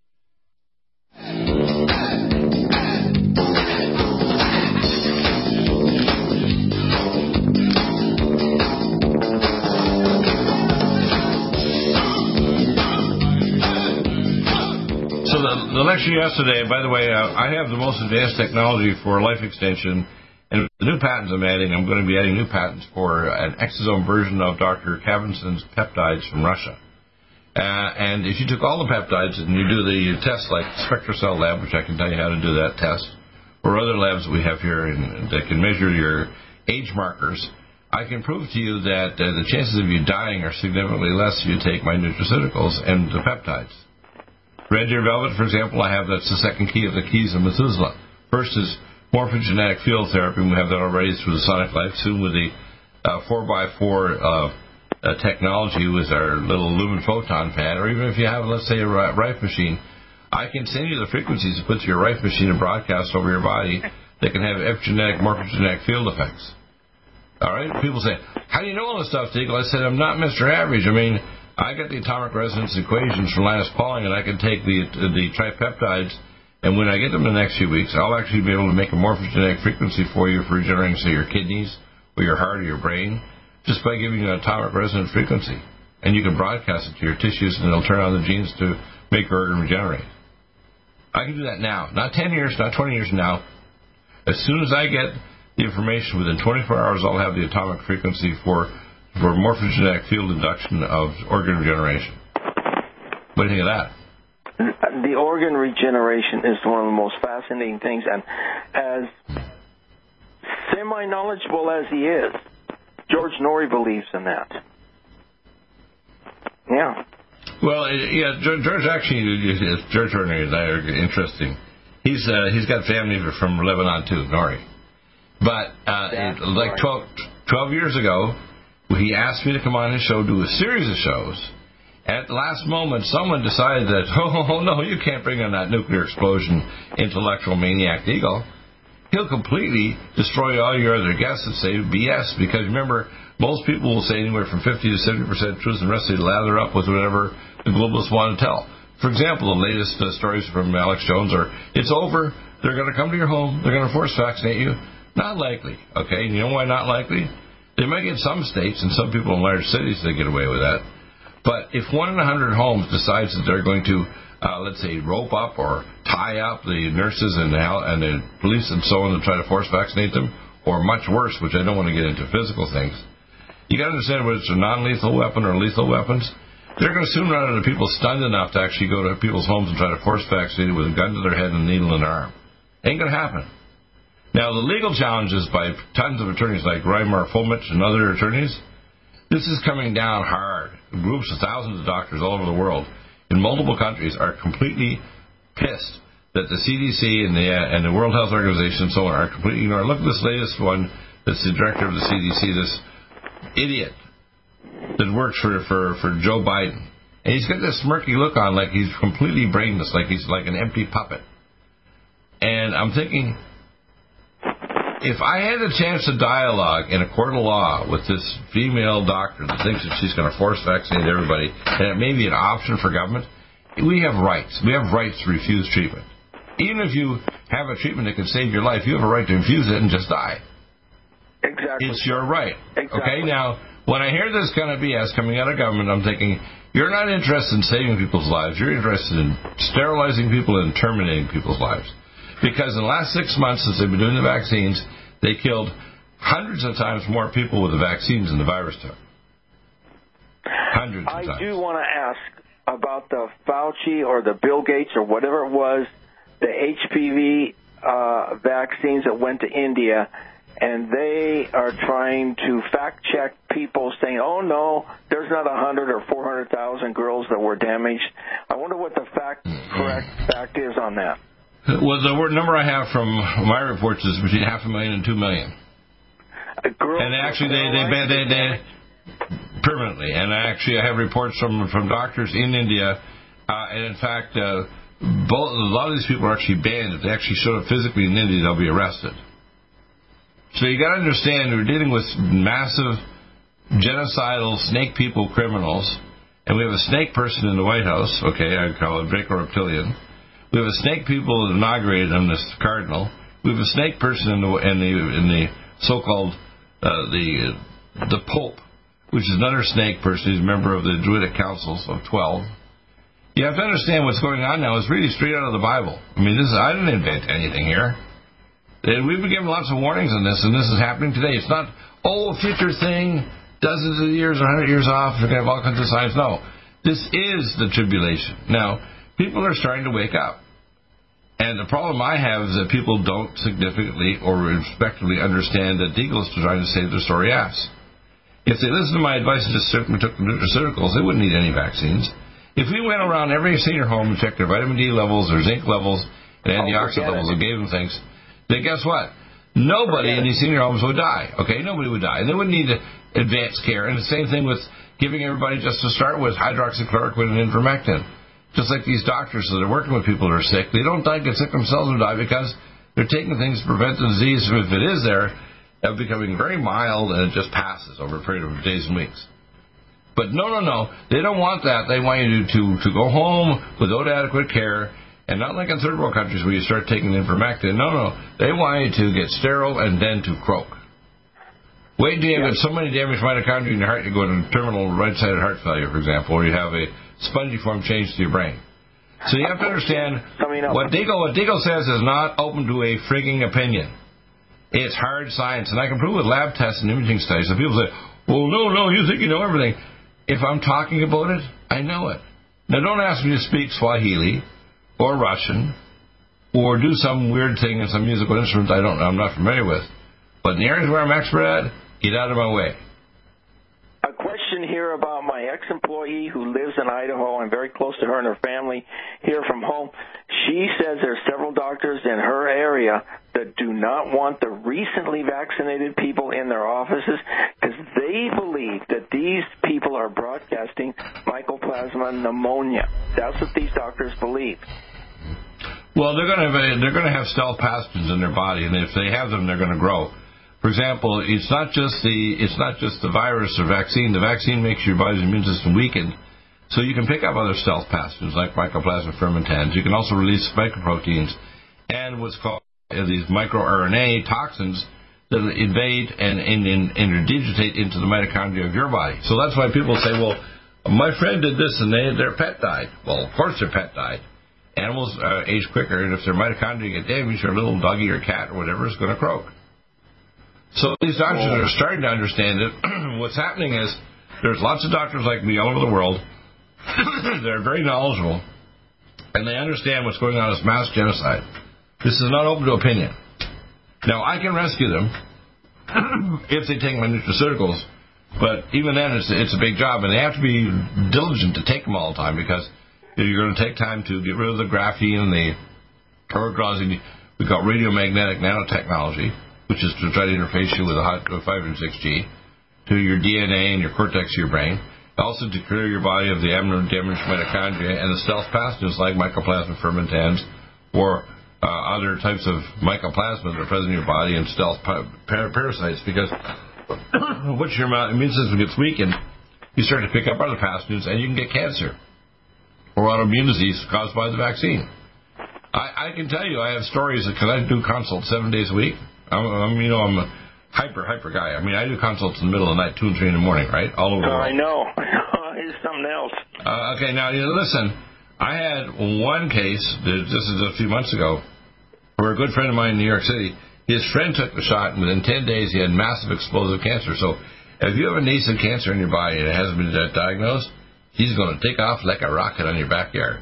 The lecture yesterday, by the way, uh, I have the most advanced technology for life extension, and the new patents I'm adding, I'm going to be adding new patents for an exosome version of Doctor Kavinson's peptides from Russia. Uh, and if you took all the peptides and you do the tests like SpectraCell Lab, which I can tell you how to do that test, or other labs that we have here in, that can measure your age markers, I can prove to you that uh, the chances of you dying are significantly less if you take my nutraceuticals and the peptides. Red Deer Velvet, for example, I have that's the second key of the keys of Methuselah. First is morphogenetic field therapy, and we have that already through the Sonic Life. Soon with the uh, four by four uh, uh, technology with our little lumen photon pad, or even if you have, let's say, a Rife machine, I can send you the frequencies to put to your Rife machine and broadcast over your body that can have epigenetic, morphogenetic field effects. All right? People say, how do you know all this stuff, Deagle? I said, I'm not Mister Average. I mean, I got the atomic resonance equations from Linus Pauling, and I can take the the tripeptides, and when I get them in the next few weeks, I'll actually be able to make a morphogenetic frequency for you for regenerating, say, your kidneys or your heart or your brain, just by giving you an atomic resonance frequency. And you can broadcast it to your tissues, and it'll turn on the genes to make your organ regenerate. I can do that now. Not ten years, not twenty years from now. As soon as I get the information, within twenty-four hours, I'll have the atomic frequency for for morphogenetic field induction of organ regeneration. What do you think of that? The organ regeneration is one of the most fascinating things, and as semi-knowledgeable as he is, George Norrie believes in that. Yeah. Well, yeah, George actually, George Norrie and I are interesting. He's uh, he's got family from Lebanon too, Norrie. But uh, it, like twelve, twelve years ago, he asked me to come on his show, do a series of shows. At the last moment, someone decided that, oh, oh, no, you can't bring on that nuclear explosion, intellectual maniac Deagle. He'll completely destroy all your other guests and say B S, because remember, most people will say anywhere from fifty to seventy percent truth, and the rest of it lather up with whatever the globalists want to tell. For example, the latest uh, stories from Alex Jones are, it's over, they're going to come to your home, they're going to force vaccinate you. Not likely, okay? You know why not likely? They might get some states and some people in large cities that get away with that. But if one in a hundred homes decides that they're going to, uh, let's say, rope up or tie up the nurses and the, and the police and so on to try to force vaccinate them, or much worse, which I don't want to get into physical things, you got to understand whether it's a non-lethal weapon or lethal weapons. They're going to soon run out of people stunned enough to actually go to people's homes and try to force vaccinate with a gun to their head and a needle in their arm. Ain't going to happen. Now, the legal challenges by tons of attorneys like Reimar Fulmich and other attorneys, this is coming down hard. Groups of thousands of doctors all over the world in multiple countries are completely pissed that the C D C and the, uh, and the World Health Organization and so on are completely ignored. Look at this latest one that's the director of the C D C, this idiot that works for, for, for Joe Biden. And he's got this smirky look on like he's completely brainless, like he's like an empty puppet. And I'm thinking, if I had a chance to dialogue in a court of law with this female doctor that thinks that she's going to force vaccinate everybody, and it may be an option for government, we have rights. We have rights to refuse treatment. Even if you have a treatment that can save your life, you have a right to refuse it and just die. Exactly. It's your right. Exactly. Okay, now, when I hear this kind of B S coming out of government, I'm thinking, you're not interested in saving people's lives. You're interested in sterilizing people and terminating people's lives. Because in the last six months since they've been doing the vaccines, they killed hundreds of times more people with the vaccines than the virus took. Hundreds of I times. I do want to ask about the Fauci or the Bill Gates or whatever it was, the H P V uh, vaccines that went to India, and they are trying to fact-check people saying, oh, no, there's not one hundred or four hundred thousand girls that were damaged. I wonder what the fact, correct fact is on that. Well, the word number I have from my reports is between half a million and two million. Girls and actually, they, they, they, they, they, permanently. And actually, I have reports from, from doctors in India. Uh, and in fact, uh, both, a lot of these people are actually banned. If they actually show up physically in India, they'll be arrested. So you got to understand, we're dealing with massive genocidal snake people criminals, and we have a snake person in the White House. Okay, I call it Draco Reptilian. We have a snake people that inaugurated him, this cardinal. We have a snake person in the in the in the so-called uh, the uh, the Pope, which is another snake person. He's a member of the Druidic councils of twelve. You have to understand what's going on now is really straight out of the Bible. I mean, this is, I didn't invent anything here. We've been given lots of warnings on this, and this is happening today. It's not, oh, a future thing, dozens of years or one hundred years off, we're going to have all kinds of signs. No, this is the tribulation. Now, people are starting to wake up. And the problem I have is that people don't significantly or respectively understand that Deagle is trying to save their sorry ass. If they listened to my advice and just certainly took the nutraceuticals, they wouldn't need any vaccines. If we went around every senior home and checked their vitamin D levels, their zinc levels, and antioxidant levels and gave them things, then guess what? Nobody in these senior homes would die. Okay, nobody would die. And they wouldn't need advanced care. And the same thing with giving everybody, just to start with, hydroxychloroquine and ivermectin. Just like these doctors that are working with people that are sick, they don't die, get sick themselves or die because they're taking things to prevent the disease. If it is there, of becoming very mild and it just passes over a period of days and weeks. But no, no, no. They don't want that. They want you to, to go home without adequate care. And not like in third world countries where you start taking ivermectin. No, no. They want you to get sterile and then to croak. Wait until you have so many damaged mitochondria in your heart, you go into terminal right-sided heart failure, for example, or you have a spongiform change to your brain. So you have to understand what Deagle, what Deagle says is not open to a frigging opinion. It's hard science. And I can prove with lab tests and imaging studies. So people say, well, no, no, you think you know everything. If I'm talking about it, I know it. Now, don't ask me to speak Swahili or Russian, or do some weird thing in some musical instrument I don't know, I'm not familiar with. But in the areas where I'm expert at, get out of my way. A question here about my ex-employee who lives in Idaho. I'm very close to her and her family here from home. She says there are several doctors in her area that do not want the recently vaccinated people in their offices because they believe that these people are broadcasting mycoplasma pneumonia. That's what these doctors believe. Well, they're going to have a, they're going to have stealth pathogens in their body, and if they have them, they're going to grow. For example, it's not just the it's not just the virus or vaccine. The vaccine makes your body's immune system weakened. So you can pick up other stealth pathogens like Mycoplasma fermentans. You can also release glycoproteins and what's called uh, these microRNA toxins that invade and, and, and interdigitate into the mitochondria of your body. So that's why people say, well, my friend did this and they, their pet died. Well, of course their pet died. Animals uh, age quicker, and if their mitochondria get damaged, your little doggy or cat or whatever is going to croak. So these doctors are starting to understand that what's happening is there's lots of doctors like me all over the world. They're very knowledgeable, and they understand what's going on as mass genocide. This is not open to opinion. Now, I can rescue them if they take my nutraceuticals, but even then, it's, it's a big job, and they have to be diligent to take them all the time because you're going to take time to get rid of the graphene and the causing. We've got radiomagnetic nanotechnology, which is to try to interface you with a hot five and six G to your D N A and your cortex of your brain. Also to clear your body of the damaged mitochondria and the stealth pathogens like Mycoplasma fermentans or uh, other types of mycoplasma that are present in your body and stealth par- parasites. Because once your immune system gets weakened, you start to pick up other pathogens and you can get cancer or autoimmune disease caused by the vaccine. I, I can tell you, I have stories because I do consults seven days a week. I'm, I'm you know, I'm a hyper, hyper guy. I mean, I do consults in the middle of the night, two and three in the morning, right? All over the world. I know. It's something else. Uh, okay, now, you know, listen. I had one case, this is a few months ago, where a good friend of mine in New York City, his friend took the shot, and within ten days he had massive explosive cancer. So if you have a nascent cancer in your body and it hasn't been diagnosed, he's going to take off like a rocket on your backyard.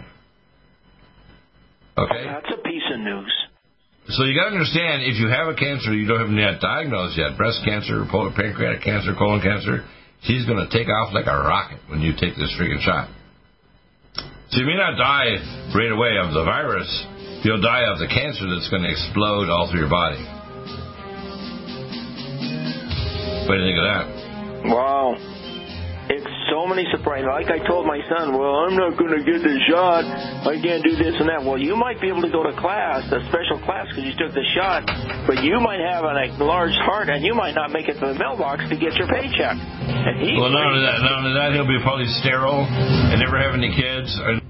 Okay? That's a piece of news. So you got to understand, if you have a cancer you don't have yet diagnosed yet, breast cancer, pancreatic cancer, colon cancer, he's going to take off like a rocket when you take this freaking shot. So you may not die right away of the virus. You'll die of the cancer that's going to explode all through your body. What do you think of that? Wow. It's so many surprises. Like I told my son, well, I'm not going to get the shot. I can't do this and that. Well, you might be able to go to class, a special class, because you took the shot, but you might have an enlarged heart, and you might not make it to the mailbox to get your paycheck. And he well, not only that, not only that, he'll be probably sterile and never have any kids.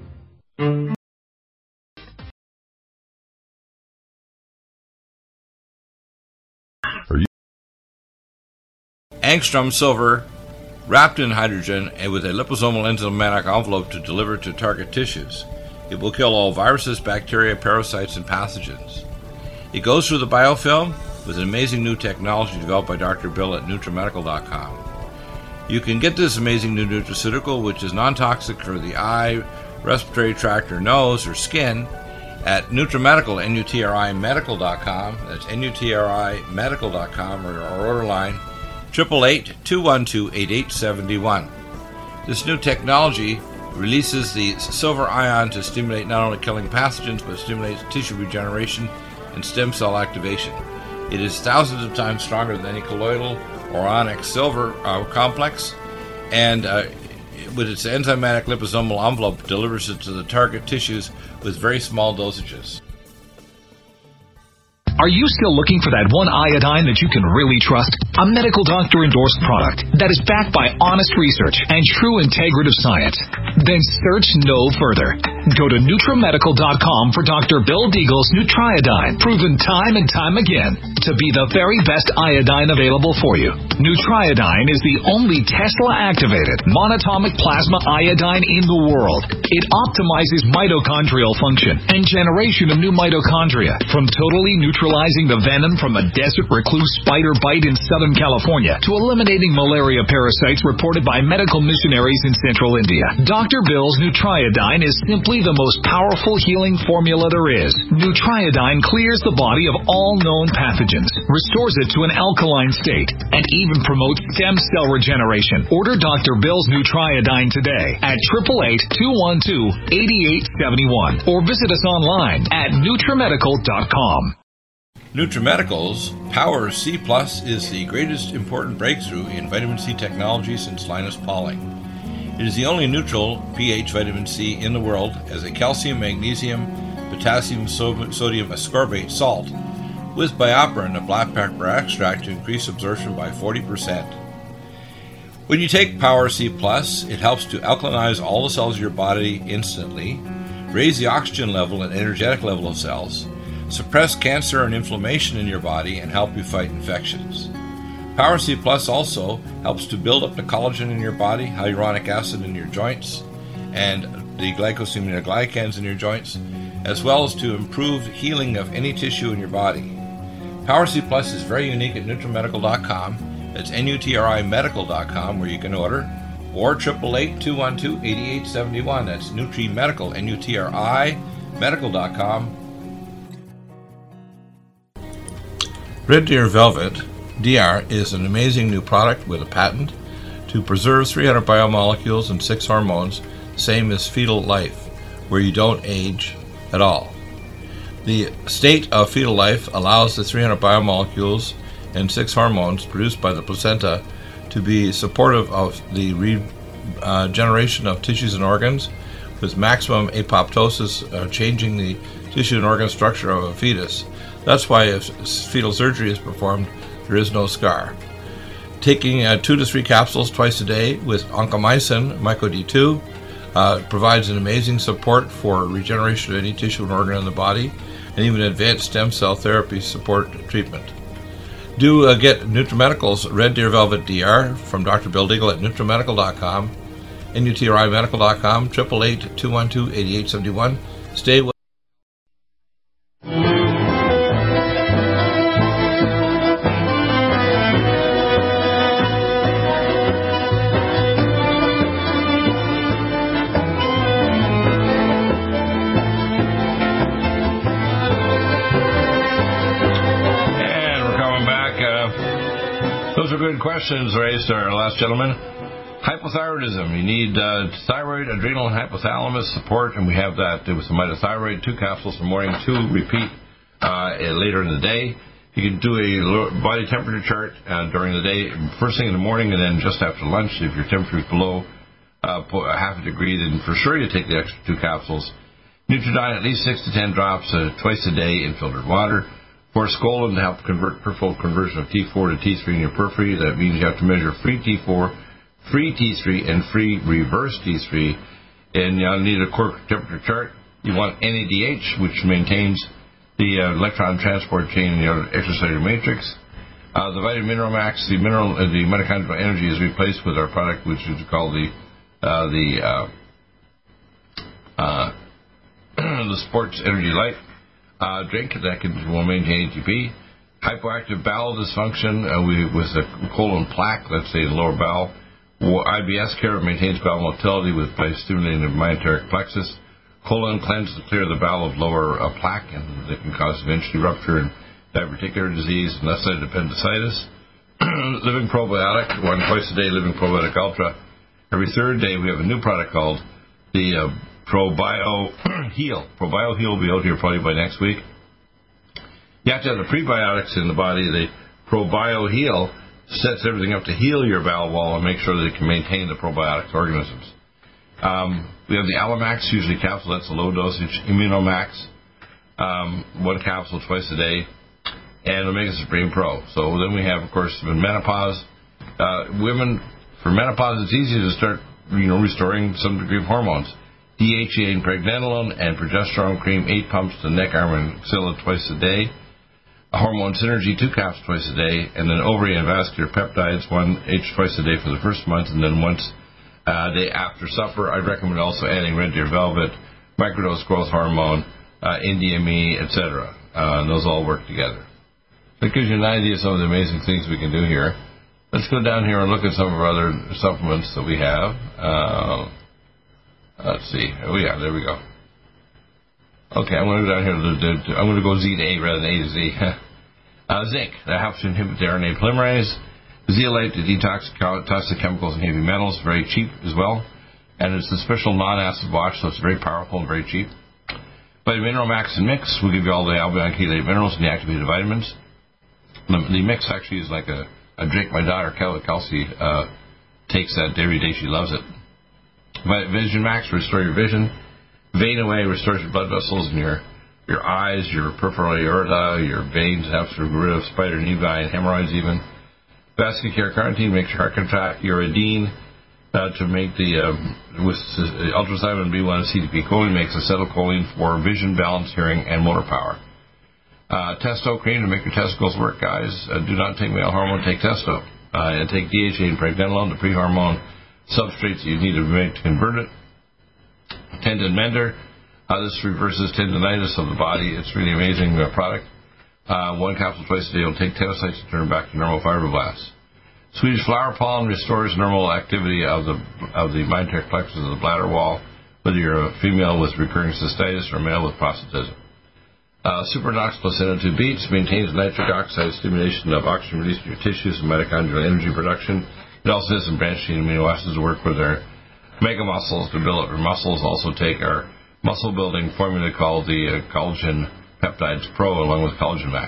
Angstrom silver wrapped in hydrogen and with a liposomal enzymatic envelope to deliver to target tissues. It will kill all viruses, bacteria, parasites, and pathogens. It goes through the biofilm with an amazing new technology developed by Doctor Bill at NutriMedical dot com. You can get this amazing new nutraceutical, which is non-toxic for the eye, respiratory tract, or nose, or skin, at NutriMedical, N U T R I Medical dot com. That's N U T R I Medical dot com, or our order line, eight eight eight, two one two, eight eight seven one. This new technology releases the silver ion to stimulate not only killing pathogens, but stimulates tissue regeneration and stem cell activation. It is thousands of times stronger than any colloidal or onyx silver uh, complex, and uh, with its enzymatic liposomal envelope, delivers it to the target tissues with very small dosages. Are you still looking for that one iodine that you can really trust? A medical doctor endorsed product that is backed by honest research and true integrative science? Then search no further. Go to NutriMedical dot com for Doctor Bill Deagle's Nutriodine, proven time and time again to be the very best iodine available for you. Nutriodine is the only Tesla-activated monatomic plasma iodine in the world. It optimizes mitochondrial function and generation of new mitochondria, from totally neutralizing the venom from a desert recluse spider bite in Southern California to eliminating malaria parasites reported by medical missionaries in Central India. Doctor Bill's Nutriodine is simply the most powerful healing formula there is. Nutriodine clears the body of all known pathogens, restores it to an alkaline state, and even promotes stem cell regeneration. Order Doctor Bill's Nutriodine today at eight eight eight, two one two, eight eight seven one or visit us online at NutriMedical dot com. NutriMedical's Power C Plus is the greatest important breakthrough in vitamin C technology since Linus Pauling. It is the only neutral pH vitamin C in the world as a calcium, magnesium, potassium, sodium ascorbate salt with BioPerine, a black pepper extract, to increase absorption by forty percent. When you take Power C Plus, it helps to alkalinize all the cells of your body instantly, raise the oxygen level and energetic level of cells, suppress cancer and inflammation in your body, and help you fight infections. Power C Plus also helps to build up the collagen in your body, hyaluronic acid in your joints, and the glycosaminoglycans in your joints, as well as to improve healing of any tissue in your body. Power C Plus is very unique at NutriMedical dot com. That's N U T R I medical dot com where you can order, or eight eight eight, two one two, eight eight seven one. That's NutriMedical, N U T R I medical dot com. Red Deer Velvet D R is an amazing new product with a patent to preserve three hundred biomolecules and six hormones, same as fetal life, where you don't age at all. The state of fetal life allows the three hundred biomolecules and six hormones produced by the placenta to be supportive of the regeneration uh, of tissues and organs, with maximum apoptosis, uh, changing the tissue and organ structure of a fetus. That's why if fetal surgery is performed, there is no scar. Taking uh, two to three capsules twice a day with oncomycin, Myco D two, uh, provides an amazing support for regeneration of any tissue and organ in the body, and even advanced stem cell therapy support treatment. Do uh, get NutriMedical's Red Deer Velvet D R from Doctor Bill Deagle at NutriMedical dot com, N U T R I medical dot com, eight eight eight, two one two, eight eight seven one. Stay with good questions raised to our last gentleman. Hypothyroidism. You need uh, thyroid, adrenal, and hypothalamus support, and we have that with some mitothyroid, two capsules in the morning, two repeat uh, later in the day. You can do a body temperature chart uh, during the day, first thing in the morning, and then just after lunch. If your temperature is below uh, a half a degree, then for sure you take the extra two capsules. Nutridyne, at least six to ten drops uh, twice a day in filtered water. Forskolin to help convert peripheral conversion of T four to T three in your periphery. That means you have to measure free T four, free T three, and free reverse T three. And you'll need a core temperature chart. You want N A D H, which maintains the uh, electron transport chain in your extracellular matrix. Uh, the Vitamin Mineral Max, the mineral, uh, the mitochondrial energy is replaced with our product, which is called the uh, the uh, uh, the Sports Energy Life. Uh, drink that can will maintain A T P. Hypoactive bowel dysfunction uh, we, with a colon plaque, let's say the lower bowel. I B S care maintains bowel motility with by stimulating the myenteric plexus. Colon cleanse to clear the bowel of lower uh, plaque, and that can cause eventually rupture and diverticular disease and left-sided appendicitis. Living Probiotic, one twice a day. Living Probiotic Ultra. Every third day we have a new product called the uh, Probio Heal. Probio Heal will be out here probably by next week. You have to have the prebiotics in the body. The Probio Heal sets everything up to heal your bowel wall and make sure that it can maintain the probiotics organisms. Um, we have the Alamax, usually capsule. That's a low dosage. Immunomax, um, one capsule twice a day. And Omega Supreme Pro. So then we have, of course, menopause. Uh, women, for menopause, it's easy to start, you know, restoring some degree of hormones. D H E A and pregnenolone and progesterone cream, eight pumps to neck, arm, and axilla twice a day. A hormone synergy, two caps twice a day, and then ovary and vascular peptides, one each twice a day for the first month, and then once a day after supper. I'd recommend also adding Red Deer Velvet, microdose growth hormone, uh, N D M E, et cetera. Uh, and those all work together. So it gives you an idea of some of the amazing things we can do here. Let's go down here and look at some of our other supplements that we have. Uh, Let's see. Oh, yeah, there we go. Okay, I'm going to go down here. To, to, to, I'm going to go Z to A rather than A to Z. uh, zinc, that helps to inhibit the R N A polymerase. Zeolite to detox toxic chemicals and heavy metals, very cheap as well. And it's a special non-acid wash, so it's very powerful and very cheap. Vitamin Mineral Max and Mix will give you all the albion chelated minerals and the activated vitamins. The, the mix actually is like a, a drink. My daughter, Kelsey, uh, takes that every day. She loves it. Vision Max, restore your vision. Vein Away restores your blood vessels in your your eyes, your peripheral aorta, your veins, helps to get rid of spider nevi and hemorrhoids even. Vascular Care Carnitine makes your heart contract. Uridine uh, to make the, uh, with uh, ultrasound B one, C D P choline makes acetylcholine for vision, balance, hearing, and motor power. Uh, testo cream to make your testicles work, guys. Uh, do not take male hormone, take testo. Uh, and take D H A and pregnenolone, the pre-hormone substrates that you need to make to convert it. Tendon Mender. Uh, this reverses tendinitis of the body. It's really amazing uh, product. Uh, one capsule twice a day will take tenocytes to turn back to normal fibroblasts. Swedish flower pollen restores normal activity of the of the myenteric plexus of the bladder wall, whether you're a female with recurring cystitis or a male with prostatism. Uh, Supernox plus N O two beats maintains nitric oxide stimulation of oxygen release in your tissues and mitochondrial energy production. It also has some branched-chain amino acids to work with their mega muscles to build up your muscles. Also take our muscle-building formula called the uh, Collagen Peptides Pro along with Collagen Max.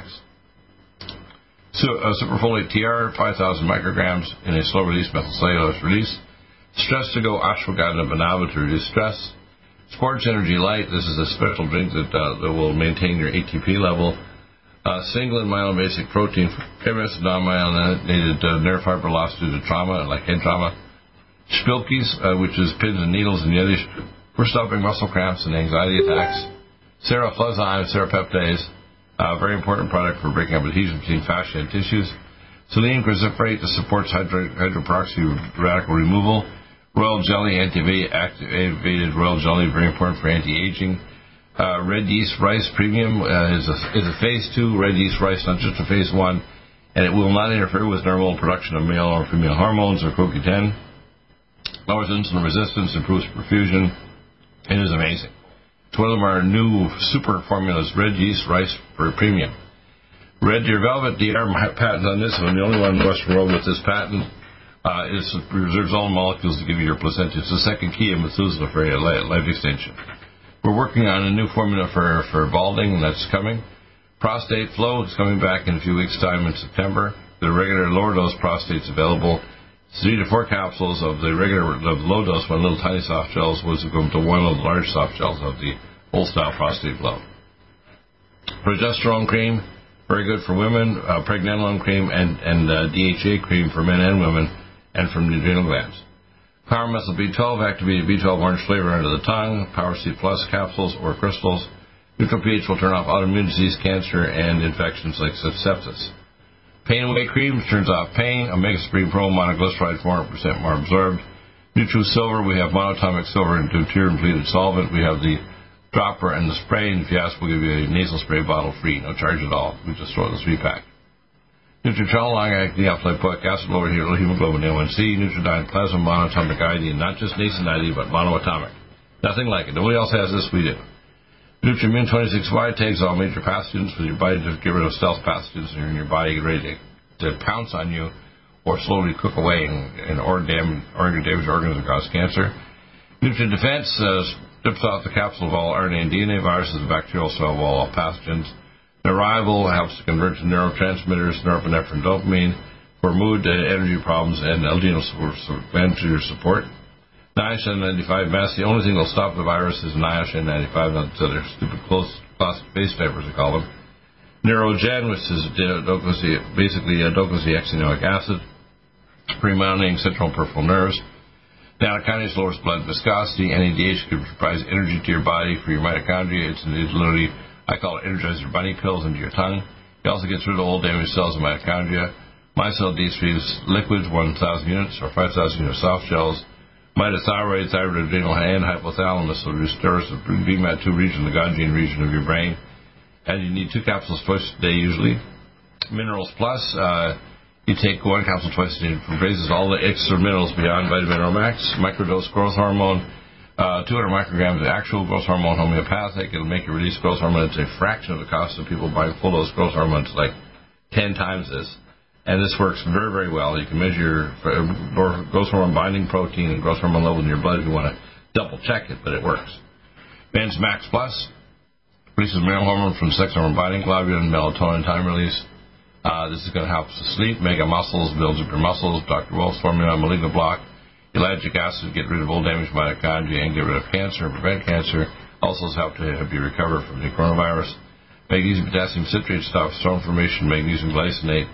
So, uh, Superfolate T R, five thousand micrograms in a slow-release methylcellulose release. Stress to Go Ashwagandha Banava to reduce stress. Sports Energy Light, this is a special drink that, uh, that will maintain your A T P level. Uh, single and myelobasic protein for M S non-myelinated uh, nerve fiber loss due to trauma, like head trauma. Spilkies, uh, which is pins and needles and Yiddish, for stopping muscle cramps and anxiety attacks. Seroflozyme, serapeptase, a very important product for breaking up adhesion between fascia and tissues. Selenium cruciferate, that supports hydro- hydroperoxy radical removal. Royal Jelly, activated royal jelly, very important for anti-aging. Uh, red yeast rice premium uh, is, a, is a phase two red yeast rice, not just a phase one, and it will not interfere with normal production of male or female hormones or C O Q ten. Lowers insulin resistance, improves perfusion. It is amazing. It's one of our new super formulas, red yeast rice for premium. Red Deer Velvet D R patent on this one, the only one in the Western world with this patent. Uh, it preserves all molecules to give you your placenta. It's the second key of Methuselah for life extension. We're working on a new formula for, for balding, and that's coming. Prostate Flow is coming back in a few weeks' time in September. The regular lower dose prostate's available. Three to four capsules of the regular, the low dose one, little tiny soft gels, was going to one of the large soft gels of the old style Prostate Flow. Progesterone cream, very good for women. Uh, pregnenolone cream and, and uh, D H A cream for men and women, and from the adrenal glands. Power Methyl B twelve, activated B twelve orange flavor under the tongue. Power C Plus capsules or crystals. Neutral pH will turn off autoimmune disease, cancer, and infections like sepsis. Pain Away Cream turns off pain. Omega Supreme Pro monoglyceride, four hundred percent more absorbed. Nutri Silver, we have monatomic silver and deuterium depleted solvent. We have the dropper and the spray, and if you ask, we'll give you a nasal spray bottle free, no charge at all. We just throw the three pack. Nutritrol, long-acting alpha-lipoic acid, lower hemoglobin A one C. Nutridyne Plasma Monoatomic iodine, not just nascent iodine, but monoatomic. Nothing like it. Nobody else has this, we do. Nutrimune twenty-six Y takes all major pathogens for your body to get rid of stealth pathogens that are in your body, get ready to, to pounce on you or slowly cook away and, and organ damage, organ damage organs and cause cancer. Nutrient Defense uh, strips off the capsule of all R N A and D N A viruses and bacterial cell of all pathogens. Neurival helps to convert to neurotransmitters, norepinephrine, dopamine for mood and energy problems and adrenal support. NIOSH N ninety-five mask, the only thing that will stop the virus is NIOSH N ninety-five, not the other stupid close plastic face diapers, they call them. Neurogen, which is basically a docosahexaenoic acid, pre-mounting central and peripheral nerves. Nanokinase lowers blood viscosity. N A D H can provide energy to your body for your mitochondria. It's, it's literally, I call it Energizer Bunny pills into your tongue. It also gets rid of old damaged cells and mitochondria. MyCell D three is liquids, one thousand units or five thousand units soft gels. Mitothyroid, thyroid, adrenal, and hypothalamus will restore the B M A T two region, the God gene region of your brain. And you need two capsules twice a day usually. Minerals Plus, uh, you take one capsule twice a day. It raises all the extra minerals beyond Vitamin Max. Microdose growth hormone, uh, two hundred micrograms of actual growth hormone, homeopathic. It'll make you release growth hormone. It's a fraction of the cost of people buying full dose growth hormone. It's like ten times this. And this works very, very well. You can measure growth hormone binding protein and growth hormone level in your blood if you want to double check it, but it works. Men's Max Plus releases male hormone from sex hormone binding globulin, melatonin time release. Uh, this is going to help to sleep, mega muscles, builds up your muscles. Doctor Wolf's formula, malignant block, ellagic acid, get rid of old damaged mitochondria and get rid of cancer and prevent cancer. Also help to help you recover from the coronavirus. Magnesium potassium citrate stops stone formation. Magnesium glycinate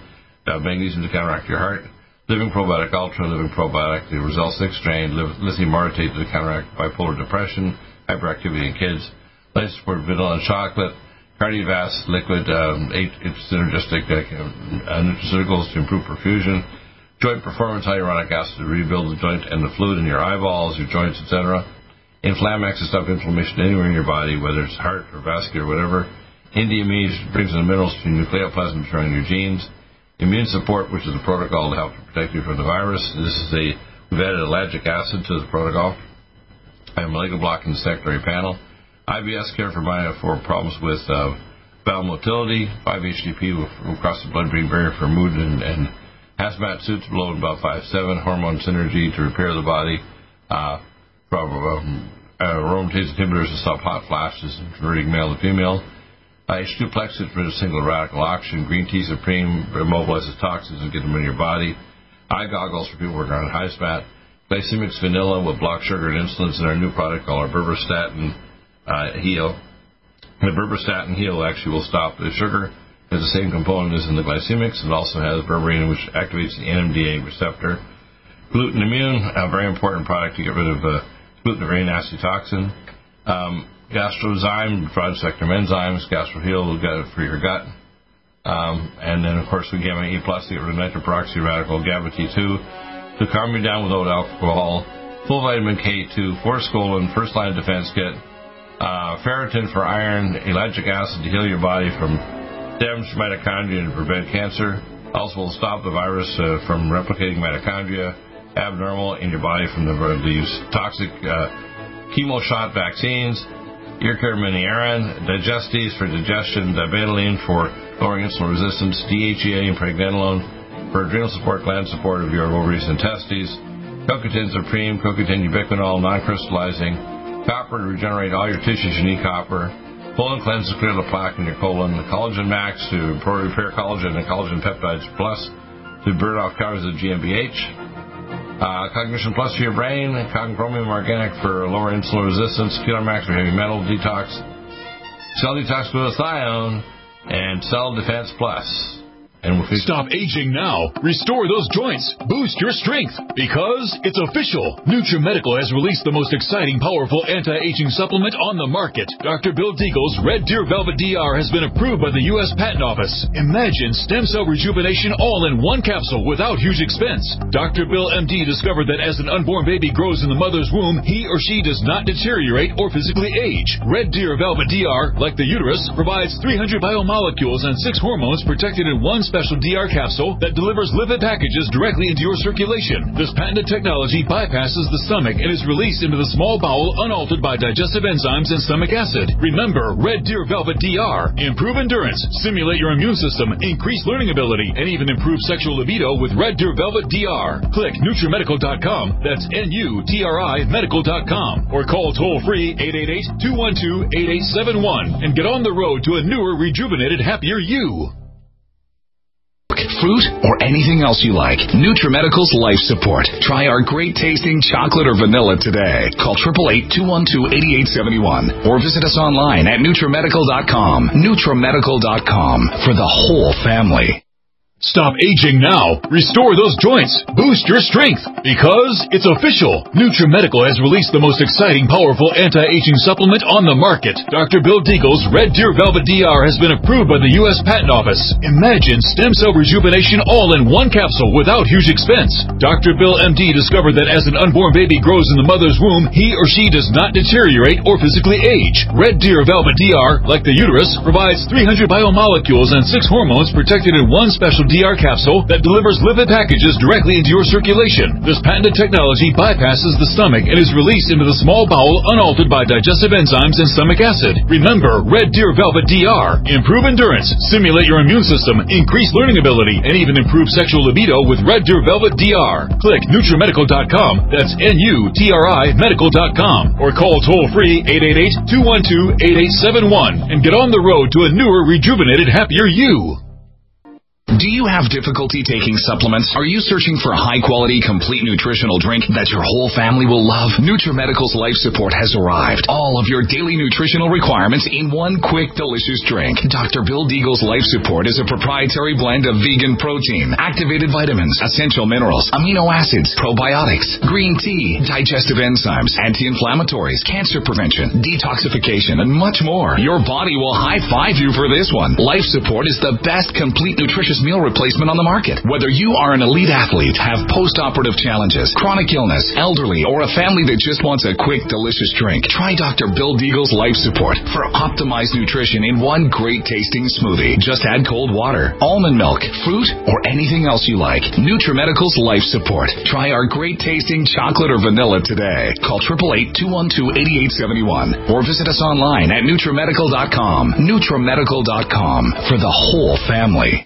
uh, magnesium to counteract your heart. Living Probiotic Ultra, Living Probiotic, the Result six strain, lithium orotate to counteract bipolar depression, hyperactivity in kids, life support vanilla and chocolate, Cardiovasc liquid, um, eight synergistic uh, nutraceuticals to improve perfusion, joint performance, hyaluronic acid to rebuild the joint and the fluid in your eyeballs, your joints, et cetera. Inflamax to stop inflammation anywhere in your body, whether it's heart or vascular or whatever. Indiamine brings in the minerals to nucleoplasm destroying your genes. Immune support, which is a protocol to help protect you from the virus. This is a, we've added ellagic acid to the protocol. I have malignant block in the secondary panel. I B S care for my, for problems with uh, bowel motility. five H T P will, will cross the blood-brain barrier for mood and, and hazmat suits below about five seven. Hormone synergy to repair the body. Uh, um, uh, aromatase inhibitors to stop hot flashes and converting male to female. Uh, H two Plex is for single radical oxygen. Green Tea Supreme immobilizes toxins and get them in your body. Eye goggles for people working on HiSpat. Glycemics Vanilla will block sugar and insulin in our new product called our Berberstatin uh, Heal. The Berberstatin Heal actually will stop the sugar. It has the same component as in the glycemics. It also has berberine, which activates the N M D A receptor. Gluten Immune, a very important product to get rid of uh, gluten, a very nasty toxin. Um, Gastrozyme, broad-spectrum enzymes. GastroHeal will get it for your gut. Um, and then, of course, we Gamma E Plus to get rid of nitroperoxy radical, GABA T two to calm you down without alcohol, full vitamin K two, Forskolin, first line defense kit, uh, ferritin for iron, ellagic acid to heal your body from damaged mitochondria and prevent cancer. Also will stop the virus uh, from replicating mitochondria abnormal in your body from the, the toxic uh, chemo shot vaccines. Ear Care Mini Aran, Digestes for digestion, Dibetaline for lowering insulin resistance, D H E A and Pregnenolone for adrenal support, gland support of your ovaries and testes, CoQ ten Supreme, CoQ ten Ubiquinol, non-crystallizing, copper to regenerate all your tissues you need copper, colon cleanse to clear the plaque in your colon, Collagen Max to repair collagen and collagen peptides plus to burn off calories of G M B H, Uh, Cognition Plus for your brain, Cognichromium Organic for lower insulin resistance, Ketone Max for heavy metal detox, Cell Detox Glutathione, and Cell Defense Plus. And we'll Stop aging now. Restore those joints. Boost your strength. Because it's official. NutriMedical has released the most exciting, powerful anti-aging supplement on the market. Doctor Bill Deagle's Red Deer Velvet D R has been approved by the U S Patent Office. Imagine stem cell rejuvenation all in one capsule without huge expense. Doctor Bill M D discovered that as an unborn baby grows in the mother's womb, he or she does not deteriorate or physically age. Red Deer Velvet D R, like the uterus, provides three hundred biomolecules and six hormones protected in one special D R capsule that delivers lipid packages directly into your circulation. This patented technology bypasses the stomach and is released into the small bowel unaltered by digestive enzymes and stomach acid. Remember, Red Deer Velvet D R. Improve endurance, stimulate your immune system, increase learning ability, and even improve sexual libido with Red Deer Velvet D R. Click NutriMedical dot com, that's N U T R I medical dot com, or call toll-free eight eight eight, two one two, eight eight seven one and get on the road to a newer, rejuvenated, happier you. Fruit, or anything else you like. NutriMedical's Life Support. Try our great tasting chocolate or vanilla today. Call eight eight eight, two one two, eight eight seven one or visit us online at NutriMedical dot com. NutriMedical dot com for the whole family. Stop aging now. Restore those joints. Boost your strength. Because it's official. NutriMedical has released the most exciting, powerful anti-aging supplement on the market. Doctor Bill Deagle's Red Deer Velvet D R has been approved by the U S Patent Office. Imagine stem cell rejuvenation all in one capsule without huge expense. Doctor Bill M D discovered that as an unborn baby grows in the mother's womb, he or she does not deteriorate or physically age. Red Deer Velvet D R, like the uterus, provides three hundred biomolecules and six hormones protected in one special D R capsule that delivers lipid packages directly into your circulation. This patented technology bypasses the stomach and is released into the small bowel unaltered by digestive enzymes and stomach acid. Remember, Red Deer Velvet D R. Improve endurance, stimulate your immune system, increase learning ability, and even improve sexual libido with Red Deer Velvet D R. Click NutriMedical dot com, that's N U T R I medical dot com, or call toll-free eight eight eight, two one two, eight eight seven one and get on the road to a newer, rejuvenated, happier you. Do you have difficulty taking supplements? Are you searching for a high-quality, complete nutritional drink that your whole family will love? NutriMedical's Life Support has arrived. All of your daily nutritional requirements in one quick, delicious drink. Doctor Bill Deagle's Life Support is a proprietary blend of vegan protein, activated vitamins, essential minerals, amino acids, probiotics, green tea, digestive enzymes, anti-inflammatories, cancer prevention, detoxification, and much more. Your body will high-five you for this one. Life Support is the best complete nutritious meal replacement on the market. Whether you are an elite athlete, have post-operative challenges, chronic illness, elderly, or a family that just wants a quick, delicious drink, try Doctor Bill Deagle's Life Support for optimized nutrition in one great tasting smoothie. Just add cold water, almond milk, fruit, or anything else you like. NutriMedical's Life Support. Try our great tasting chocolate or vanilla today. Call eight eight eight, two one two, eight eight seven one or visit us online at NutriMedical dot com. NutriMedical dot com for the whole family.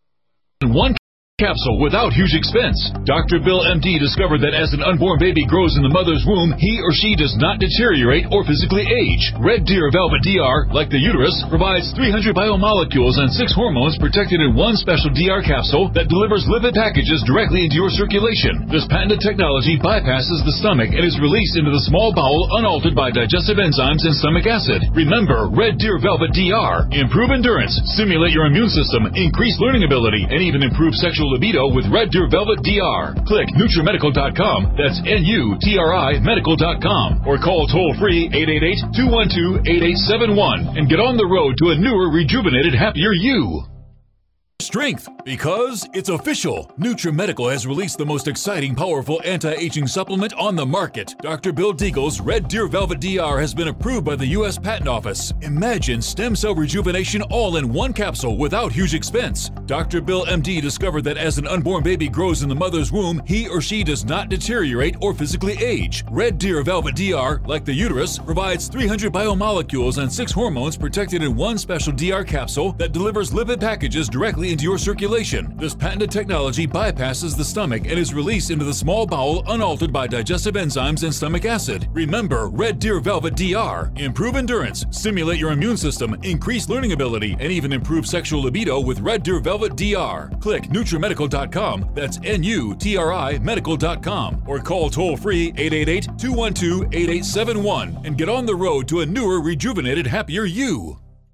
One capsule without huge expense. Doctor Bill M D discovered that as an unborn baby grows in the mother's womb, he or she does not deteriorate or physically age. Red Deer Velvet D R, like the uterus, provides three hundred biomolecules and six hormones protected in one special D R capsule that delivers lipid packages directly into your circulation. This patented technology bypasses the stomach and is released into the small bowel unaltered by digestive enzymes and stomach acid. Remember, Red Deer Velvet D R. Improve endurance, stimulate your immune system, increase learning ability, and even improve sexual libido with Red Deer Velvet D R. Click NutriMedical dot com, that's N U T R I Medical dot com, or call toll-free eight eight eight, two one two, eight eight seven one and get on the road to a newer, rejuvenated, happier you. Strength, because it's official. NutriMedical has released the most exciting, powerful anti-aging supplement on the market. Doctor Bill Deagle's Red Deer Velvet D R has been approved by the U S Patent Office. Imagine stem cell rejuvenation all in one capsule without huge expense. Doctor Bill M D discovered that as an unborn baby grows in the mother's womb, he or she does not deteriorate or physically age. Red Deer Velvet D R, like the uterus, provides three hundred biomolecules and six hormones protected in one special D R capsule that delivers lipid packages directly into your circulation. This patented technology bypasses the stomach and is released into the small bowel unaltered by digestive enzymes and stomach acid. Remember, Red Deer Velvet D R. Improve endurance, stimulate your immune system, increase learning ability, and even improve sexual libido with Red Deer Velvet D R. Click NutriMedical dot com, that's N U T R I Medical dot com, or call toll-free eight eight eight, two one two, eight eight seven one and get on the road to a newer, rejuvenated, happier you.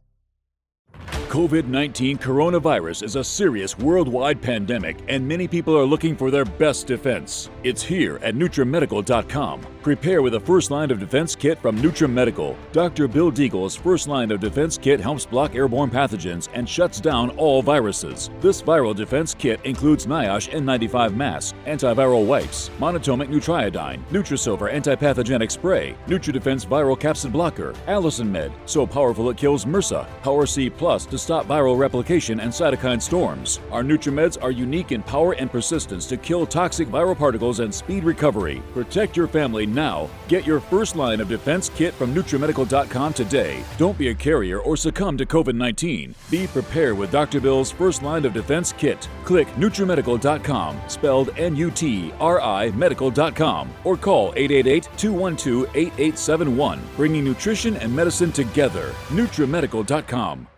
COVID nineteen coronavirus is a serious worldwide pandemic, and many people are looking for their best defense. It's here at NutriMedical dot com. Prepare with a first line of defense kit from NutriMedical. Doctor Bill Deagle's first line of defense kit helps block airborne pathogens and shuts down all viruses. This viral defense kit includes NIOSH N ninety-five masks, antiviral wipes, monatomic Nutriodine, Nutrisilver antipathogenic spray, NutriDefense viral capsid blocker, Allison Med, so powerful it kills MRSA, Power C Plus to stop viral replication and cytokine storms. Our NutriMeds are unique in power and persistence to kill toxic viral particles and speed recovery. Protect your family now. Get your first line of defense kit from NutriMedical dot com today. Don't be a carrier or succumb to COVID nineteen. Be prepared with Doctor Bill's first line of defense kit. Click NutriMedical dot com, spelled N U T R I Medical dot com, or call eight eight eight, two one two, eight eight seven one, bringing nutrition and medicine together. NutriMedical dot com.